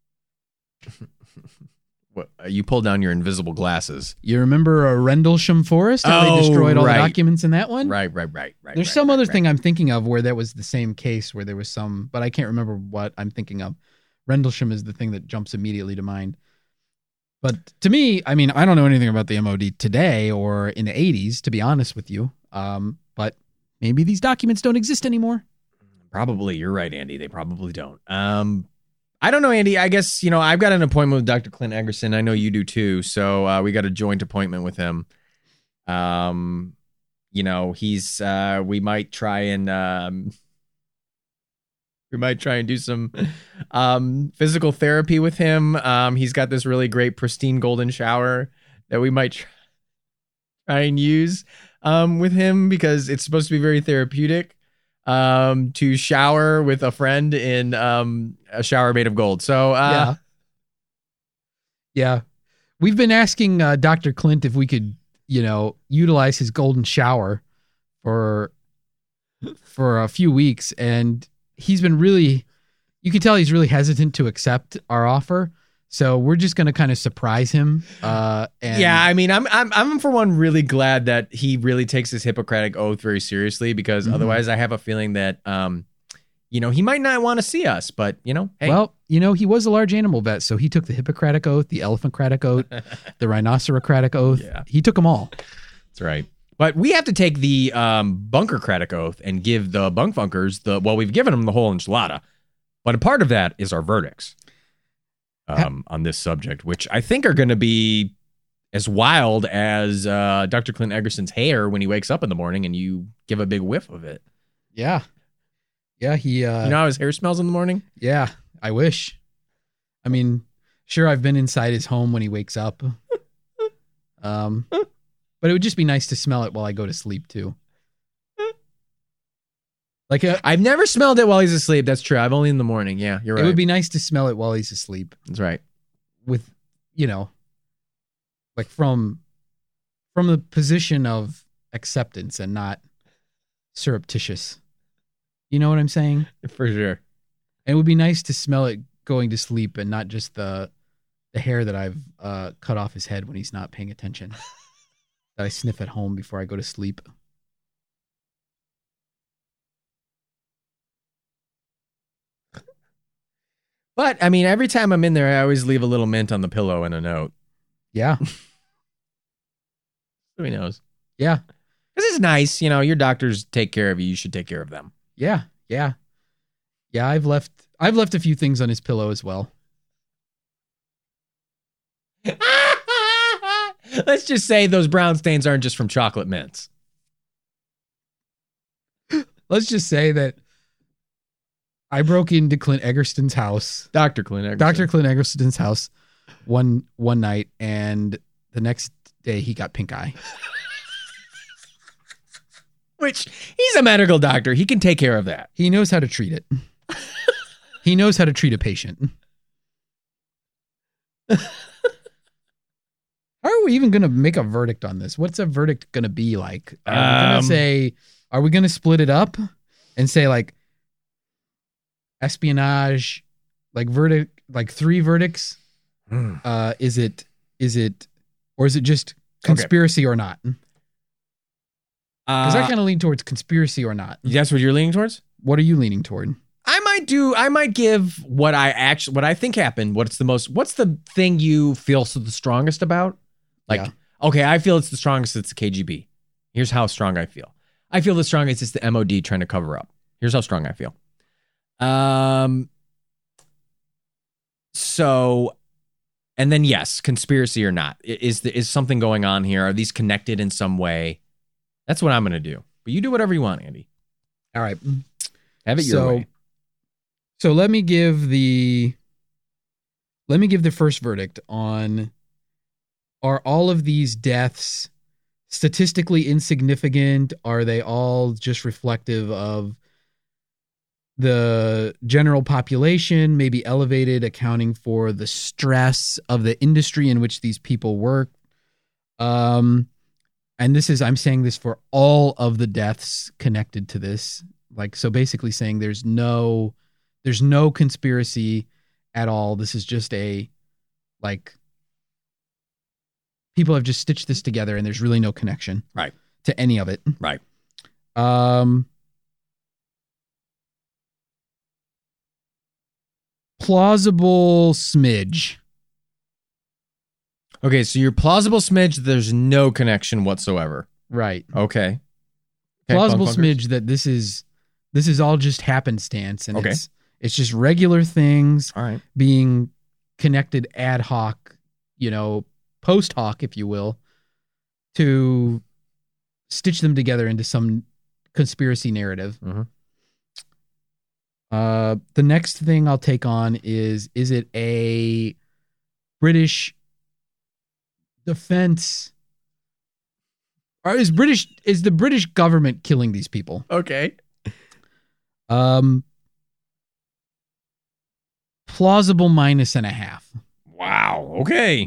What, uh, you pull down your invisible glasses. You remember a Rendlesham Forest? How Oh, they destroyed all right. the documents in that one? Right, right, right, right. There's right, some right, other right. thing I'm thinking of where that was the same case where there was some, but I can't remember what I'm thinking of. Rendlesham is the thing that jumps immediately to mind. But to me, I mean, I don't know anything about the M O D today or in the eighties, to be honest with you. Um, but maybe these documents don't exist anymore. Probably. You're right, Andy. They probably don't. Um, I don't know, Andy. I guess, you know, I've got an appointment with Doctor Clint Eggerson. I know you do too. So uh, we got a joint appointment with him. Um, you know, he's, uh, we might try and, um, we might try and do some um, physical therapy with him. Um, he's got this really great pristine golden shower that we might try, try and use um, with him because it's supposed to be very therapeutic um, to shower with a friend in um, a shower made of gold. So, uh, Yeah. We've been asking uh, Doctor Clint if we could, you know, utilize his golden shower for for a few weeks, and he's been really, you can tell he's really hesitant to accept our offer. So we're just going to kind of surprise him. Uh, and yeah, I mean, I'm, I'm, I'm for one really glad that he really takes his Hippocratic oath very seriously because Mhm. otherwise I have a feeling that, um, you know, he might not want to see us, but you know, hey, Well, you know, he was a large animal vet, so he took the Hippocratic oath, the Elephantocratic oath, the Rhinocerocratic oath. Yeah. He took them all. that's right. But we have to take the um, Bunkercratic oath and give the bunk funkers the, well, we've given them the whole enchilada, but a part of that is our verdicts um, on this subject, which I think are going to be as wild as uh, Doctor Clint Eggerson's hair when he wakes up in the morning and you give a big whiff of it. Yeah. Yeah, he uh You know how his hair smells in the morning? yeah, I wish. I mean, sure I've been inside his home when he wakes up. Um but it would just be nice to smell it while I go to sleep too. Like uh, I've never smelled it while he's asleep. That's true. I've only in the morning. Yeah, you're it right. would be nice to smell it while he's asleep That's right. with, you know, like from from the position of acceptance and not surreptitious. You know what I'm saying? For sure. And it would be nice to smell it going to sleep and not just the the hair that I've uh, cut off his head when he's not paying attention. That I sniff at home before I go to sleep. But I mean, every time I'm in there, I always leave a little mint on the pillow and a note. Yeah. Who knows? Yeah. Because it's nice, you know, your doctors take care of you. You should take care of them. Yeah. Yeah. Yeah. I've left I've left a few things on his pillow as well. Let's just say those brown stains aren't just from chocolate mints. Let's just say that I broke into Clint Eggerston's house. Doctor Clint Eggerston. Doctor Clint Eggerston's house one one night, and the next day he got pink eye. Which, he's a medical doctor. He can take care of that. He knows how to treat it. He knows how to treat a patient. How are we even going to make a verdict on this? What's a verdict going to be like? Are we going Um, to say, are we going to split it up and say like espionage, like verdict, like three verdicts? Hmm. Uh, is it, is it, or is it just conspiracy or not? Because I Uh, kind of lean towards conspiracy or not. that's what you're leaning towards? What are you leaning toward? I might do, I might give what I actually, what I think happened. What's the most, what's the thing you feel so the strongest about? Like, Yeah. okay, I feel it's the strongest, it's the K G B. Here's how strong I feel. I feel the strongest it's the M O D trying to cover up. Here's how strong I feel. Um, so, and then yes, conspiracy or not, I- is the, is something going on here? Are these connected in some way? That's what I'm going to do. But you do whatever you want, Andy. All right. Have it your So- way. So let me give the let me give the first verdict on, are all of these deaths statistically insignificant? Are they all just reflective of the general population, maybe elevated, accounting for the stress of the industry in which these people work? Um, and this is, I'm saying this for all of the deaths connected to this. Like, so basically saying there's no, there's no conspiracy at all. This is just a, like, people have just stitched this together and there's really no connection Right. to any of it. Right. Um, plausible smidge. Okay, so your plausible smidge, there's no connection whatsoever. Right. Okay. Okay, Plausible Fun Funkers? smidge that this is, this is all just happenstance and Okay. it's, it's just regular things All right. being connected ad hoc, you know, post hoc, if you will, to stitch them together into some conspiracy narrative. Mhm. Uh, the next thing I'll take on is, is it a British defense, or is British, is the British government killing these people? Okay. Um, plausible minus and a half. Wow. Okay.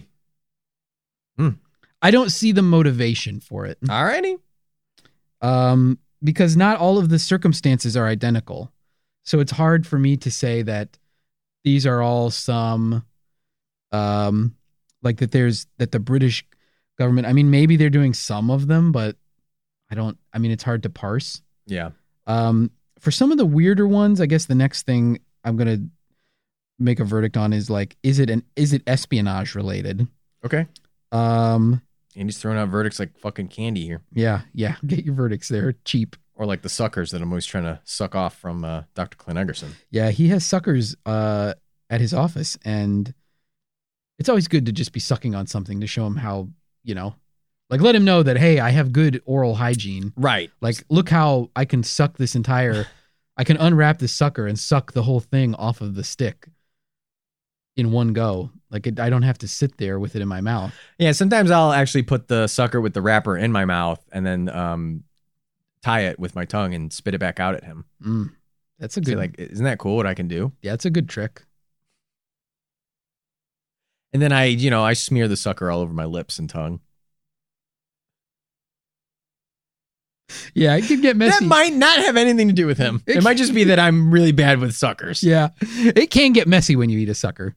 I don't see the motivation for it. All righty. Um, because not all of the circumstances are identical. So it's hard for me to say that these are all some, um, like that there's, that the British government, I mean, maybe they're doing some of them, but I don't, I mean, it's hard to parse. Yeah. Um, for some of the weirder ones, I guess the next thing I'm going to make a verdict on is like, is it an, is it espionage related? Okay. Um, Andy's throwing out verdicts like fucking candy here. yeah, yeah. Get your verdicts. They're cheap. Or like the suckers that I'm always trying to suck off from uh, Doctor Clint Eggerson. Yeah, he has suckers uh, at his office, and it's always good to just be sucking on something to show him how, you know, like let him know that, hey, I have good oral hygiene. Right. Like, look how I can suck this entire, I can unwrap this sucker and suck the whole thing off of the stick in one go. Like, it, I don't have to sit there with it in my mouth. Yeah, sometimes I'll actually put the sucker with the wrapper in my mouth and then um, tie it with my tongue and spit it back out at him. Mm, that's a Say, good, like, isn't that cool what I can do? yeah, it's a good trick. And then I, you know, I smear the sucker all over my lips and tongue. Yeah, it can get messy. That might not have anything to do with him. It might just be that I'm really bad with suckers. Yeah, it can get messy when you eat a sucker.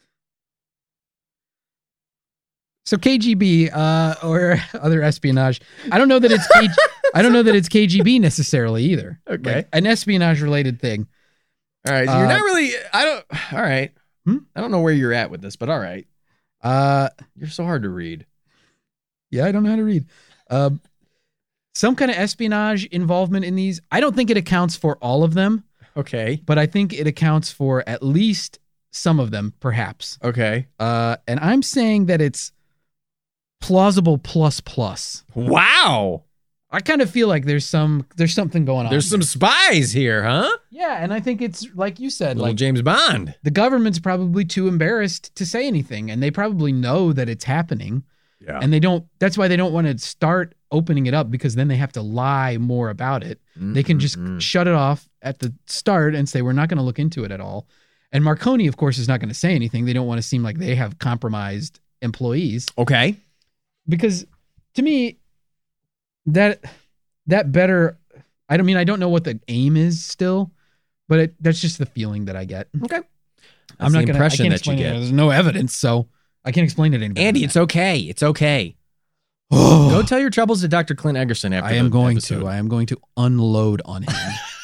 So K G B uh, or other espionage. I don't know that it's K- I don't know that it's K G B necessarily either. Okay. Like, an espionage related thing. All right. So Uh, you're not really, I don't, all right. Hmm? I don't know where you're at with this, but all right. Uh, You're so hard to read. yeah, I don't know how to read. Um, some kind of espionage involvement in these. I don't think it accounts for all of them, Okay. but I think it accounts for at least some of them, perhaps. Okay. Uh, and I'm saying that it's plausible plus plus. Wow. I kind of feel like there's some there's something going on. There's some spies here, huh? Yeah, and I think it's like you said, Little like James Bond. the government's probably too embarrassed to say anything, and they probably know that it's happening, Yeah. and they don't. That's why they don't want to start opening it up, because then they have to lie more about it. They can just shut it off at the start and say we're not going to look into it at all. And Marconi, of course, is not going to say anything. They don't want to seem like they have compromised employees. Okay. Because to me, that that better. I don't mean I don't know what the aim is still, but it, that's just the feeling that I get. Okay. I'm the not gonna, impression I can't that you explain get. it. There's no evidence, so I can't explain it anymore. Andy, it's okay. It's okay. oh, Go tell your troubles to Doctor Clint Eggerson after I am the going episode. to. I am going to unload on him.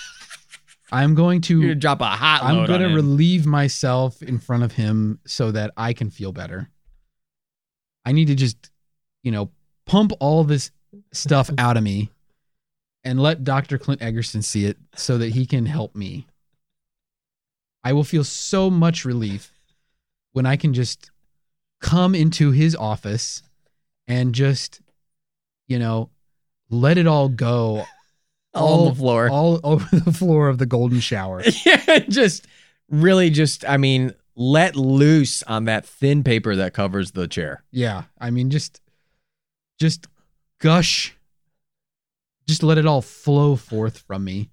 I'm going You're to. gonna drop a hot I'm load going to on him. relieve myself in front of him so that I can feel better. I need to just, you know, pump all this stuff out of me and let Doctor Clint Eggerson see it so that he can help me. I will feel so much relief when I can just come into his office and just, you know, let it all go. all on the floor. All over the floor of the golden shower. Yeah, just really just, I mean, let loose on that thin paper that covers the chair. Yeah. I mean, just, just gush. Just let it all flow forth from me.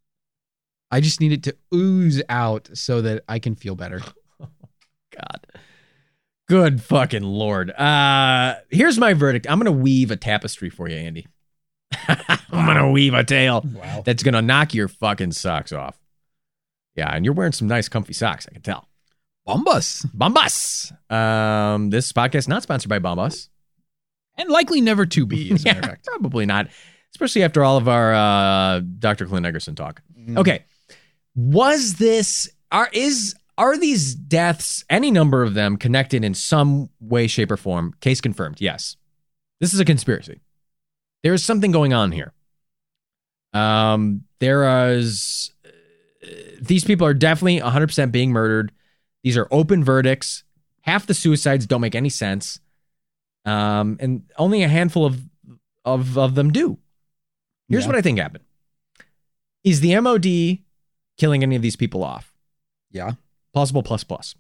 I just need it to ooze out so that I can feel better. God. Good fucking Lord. Uh, here's my verdict. I'm going to weave a tapestry for you, Andy. I'm going to weave a tale Wow. that's going to knock your fucking socks off. Yeah, and you're wearing some nice comfy socks, I can tell. Bombus. Bombas. Um, this podcast is not sponsored by Bombas. And likely never to be, as a matter of Yeah, fact. probably not. Especially after all of our uh, Doctor Clint Eggerson talk. Mm. Okay. Was this, are, is, are these deaths, any number of them, connected in some way, shape, or form? Case confirmed, yes. This is a conspiracy. There is something going on here. Um, there is, these people are definitely one hundred percent being murdered. These are open verdicts. Half the suicides don't make any sense. Um, and only a handful of, of, of them do. Here's Yeah. what I think happened. Is the M O D killing any of these people off? Yeah. Plausible plus plus.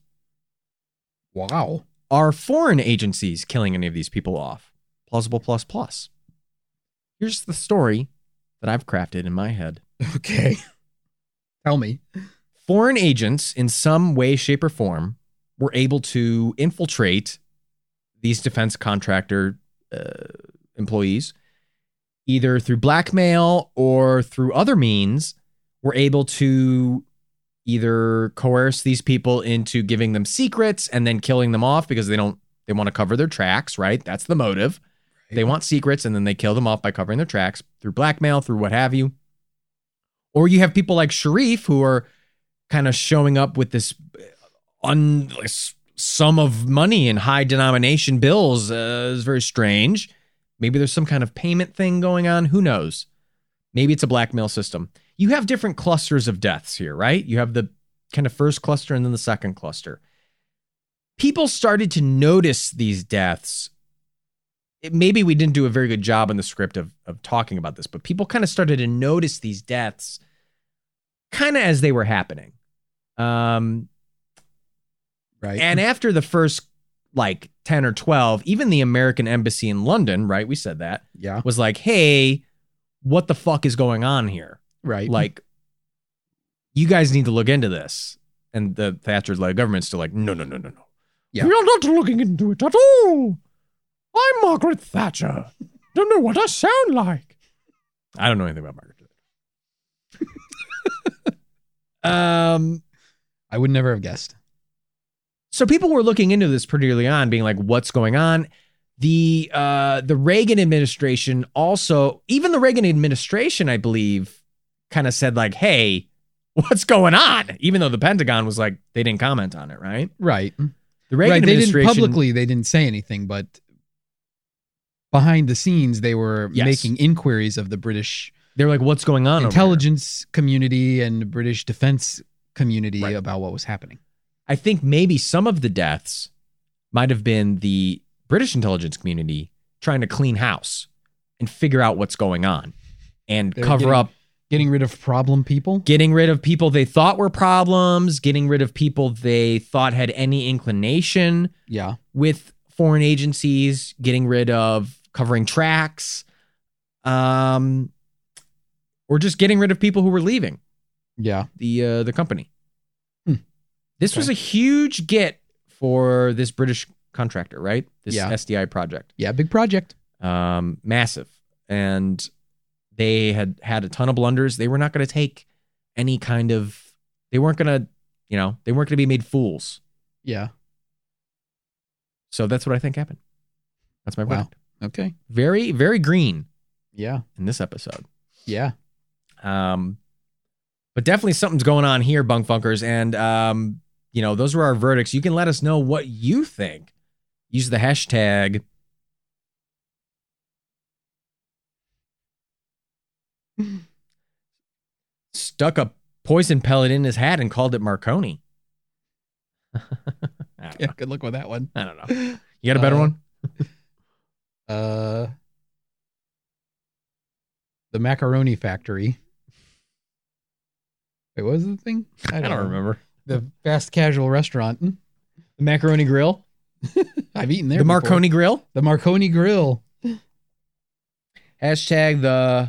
Wow. Are foreign agencies killing any of these people off? Plausible plus plus. Here's the story that I've crafted in my head. Okay. Tell me. Foreign agents, in some way, shape, or form, were able to infiltrate these defense contractor uh, employees, either through blackmail or through other means, were able to either coerce these people into giving them secrets and then killing them off because they don't, they want to cover their tracks, right? That's the motive. They want secrets and then they kill them off by covering their tracks through blackmail, through what have you. Or you have people like Sharif who are kind of showing up with this un, sum of money in high denomination bills. Uh, is very strange. Maybe there's some kind of payment thing going on. Who knows? Maybe it's a blackmail system. You have different clusters of deaths here, right? You have the kind of first cluster and then the second cluster. People started to notice these deaths. It, maybe we didn't do a very good job in the script of, of talking about this, but people kind of started to notice these deaths kind of as they were happening. Um, Right. and after the first like ten or twelve, even the American embassy in London, right? We said that, yeah. was like, hey, what the fuck is going on here? Right. Like, you guys need to look into this. And the Thatcher-led government's still like, no, no, no, no, no. Yeah. We are not looking into it at all. I'm Margaret Thatcher. Don't know what I sound like. I don't know anything about Margaret Thatcher. um, I would never have guessed. so people were looking into this pretty early on, being like, "What's going on?" The uh, the Reagan administration also, even the Reagan administration, I believe, kind of said like, "Hey, what's going on?" Even though the Pentagon was like, they didn't comment on it, right? Right. The Reagan right. They didn't administration publicly, they didn't say anything, but behind the scenes, they were Yes. making inquiries of the British They're like, "What's going on?" over here?" intelligence community and British defense community Right. about what was happening. I think maybe some of the deaths might have been the British intelligence community trying to clean house and figure out what's going on and They were cover getting- up, Getting rid of problem people. getting rid of people they thought were problems, getting rid of people they thought had any inclination Yeah. with foreign agencies, getting rid of covering tracks, um, or just getting rid of people who were leaving Yeah. the uh, the company. Hmm. This Okay. was a huge get for this British contractor, right? This Yeah. S D I project, Yeah. Big project. um, massive, and they had had a ton of blunders. They were not going to take any kind of. They weren't going to, you know, they weren't going to be made fools. Yeah. So that's what I think happened. That's my Wow. verdict. Okay. Very, very green Yeah. in this episode. Yeah. Um, but definitely something's going on here, Bunk Funkers. And, um, you know, those were our verdicts. You can let us know what you think. Use the hashtag. Stuck a poison pellet in his hat and called it Marconi. I don't Yeah. know. Good luck with that one. I don't know. You got a better Uh, one? Uh, the Macaroni Factory. Wait, what was the thing? I don't know. remember. The fast casual restaurant. Hmm? The Macaroni Grill? I've eaten there. The before. Marconi Grill? The Marconi Grill. Hashtag the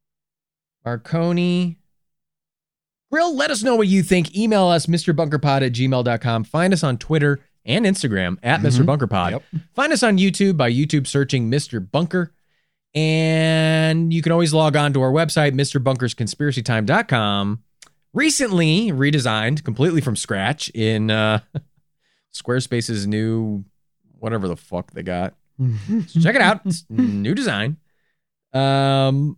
Marconi Grill. Let us know what you think. Email us, MrBunkerPod at gmail dot com. Find us on Twitter and Instagram at Mhm. Mister BunkerPod. Yep. Find us on YouTube by YouTube searching Mister Bunker. And you can always log on to our website, Mister Bunker's Conspiracy Time dot com. Recently redesigned completely from scratch in uh, Squarespace's new, whatever the fuck they got. So check it out. It's new design. Um,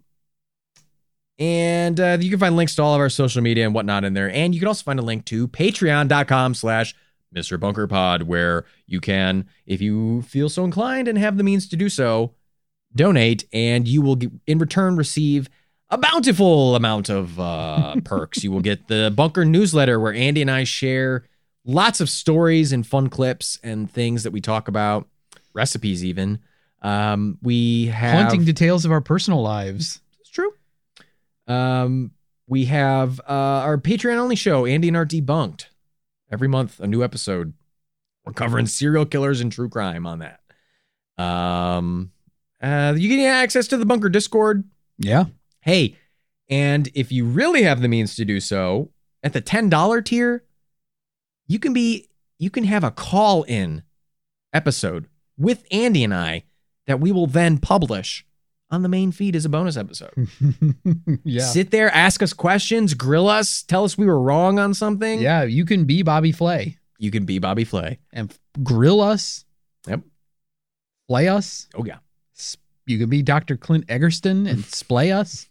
and uh, you can find links to all of our social media and whatnot in there. And you can also find a link to patreon dot com slash Mister Bunker Pod, where you can, if you feel so inclined and have the means to do so, donate, and you will, in return, receive a bountiful amount of uh, perks. You will get the Bunker newsletter, where Andy and I share lots of stories and fun clips and things that we talk about, recipes even. Um, we have Haunting details of our personal lives. It's true. Um, we have uh, our Patreon only show, Andy and Art Debunked. Every month, a new episode. We're covering serial killers and true crime on that. Um, uh, you get access to the Bunker Discord. Yeah. Hey, and if you really have the means to do so, at the ten dollars tier, you can be you can have a call-in episode with Andy and I that we will then publish on the main feed as a bonus episode. Yeah. Sit there, ask us questions, grill us, tell us we were wrong on something. Yeah. You can be Bobby Flay You can be Bobby Flay. and f- grill us. Yep. Flay us. Oh, yeah. S- You can be Doctor Clint Eggerston and splay us.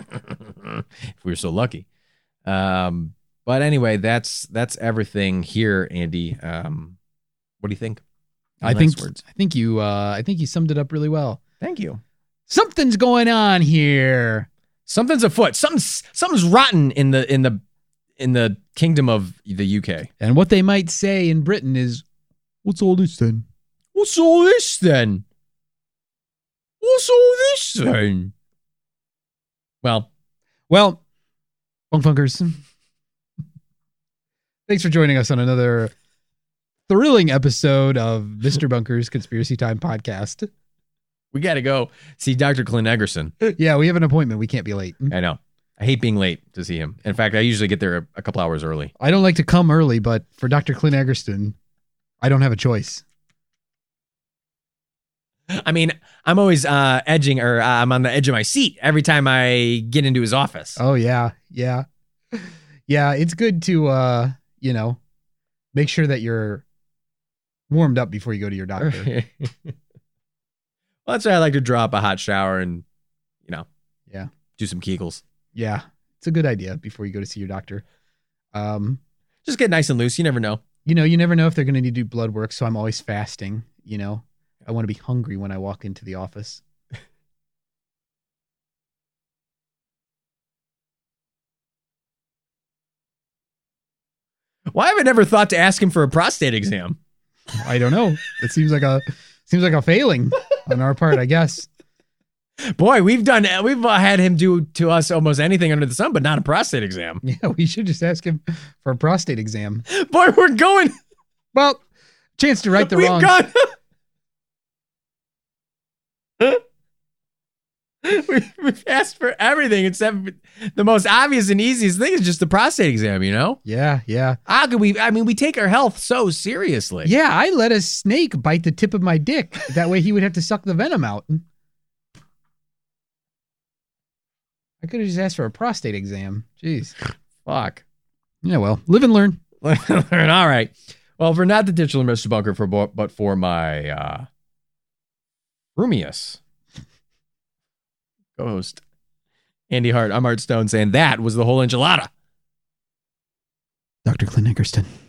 If we were so lucky. Um, but anyway, that's that's everything here, Andy. Um, what do you think? I Nice think words. I think you uh I think you summed it up really well. Thank you. Something's going on here. Something's afoot. Something's something's rotten in the in the in the kingdom of the U K. And what they might say in Britain is, what's all this then? What's all this then? What's all this then? Well, Well, Bunk Funkers, thanks for joining us on another thrilling episode of Mister Bunker's Conspiracy Time podcast. we got to go see Doctor Clint Eggerson. Yeah, we have an appointment. We can't be late. I know. I hate being late to see him. In fact, I usually get there a, a couple hours early. I don't like to come early, but for Doctor Clint Eggerston, I don't have a choice. I mean, I'm always uh, edging or uh, I'm on the edge of my seat every time I get into his office. Oh, yeah. Yeah. Yeah. It's good to, uh, you know, make sure that you're warmed up before you go to your doctor. Well, that's why I like to draw up a hot shower and, you know, Yeah. do some Kegels. Yeah. It's a good idea before you go to see your doctor. Um, Just get nice and loose. You never know. you know, you never know if they're going to need to do blood work. So I'm always fasting, you know, I want to be hungry when I walk into the office. Why have I never thought to ask him for a prostate exam? I don't know. It seems like a, seems like a failing on our part, I guess. Boy, we've done, we've had him do to us almost anything under the sun, but not a prostate exam. Yeah. We should just ask him for a prostate exam. Boy, we're going. Well, chance to right the we've wrongs. gone. we- We've asked for everything except the most obvious and easiest thing is just the prostate exam, you know? Yeah. Yeah. How could we, I mean, we take our health so seriously. Yeah. I let a snake bite the tip of my dick. That way he would have to suck the venom out. I could have just asked for a prostate exam. Jeez. Fuck. Yeah, well, live and learn. All right. Well, for not the titular Mister Bunker, for bo- but for my uh, Rumius co-host, Andy Hart, I'm Art Stone saying that was the whole enchilada. Doctor Clint Nickerston.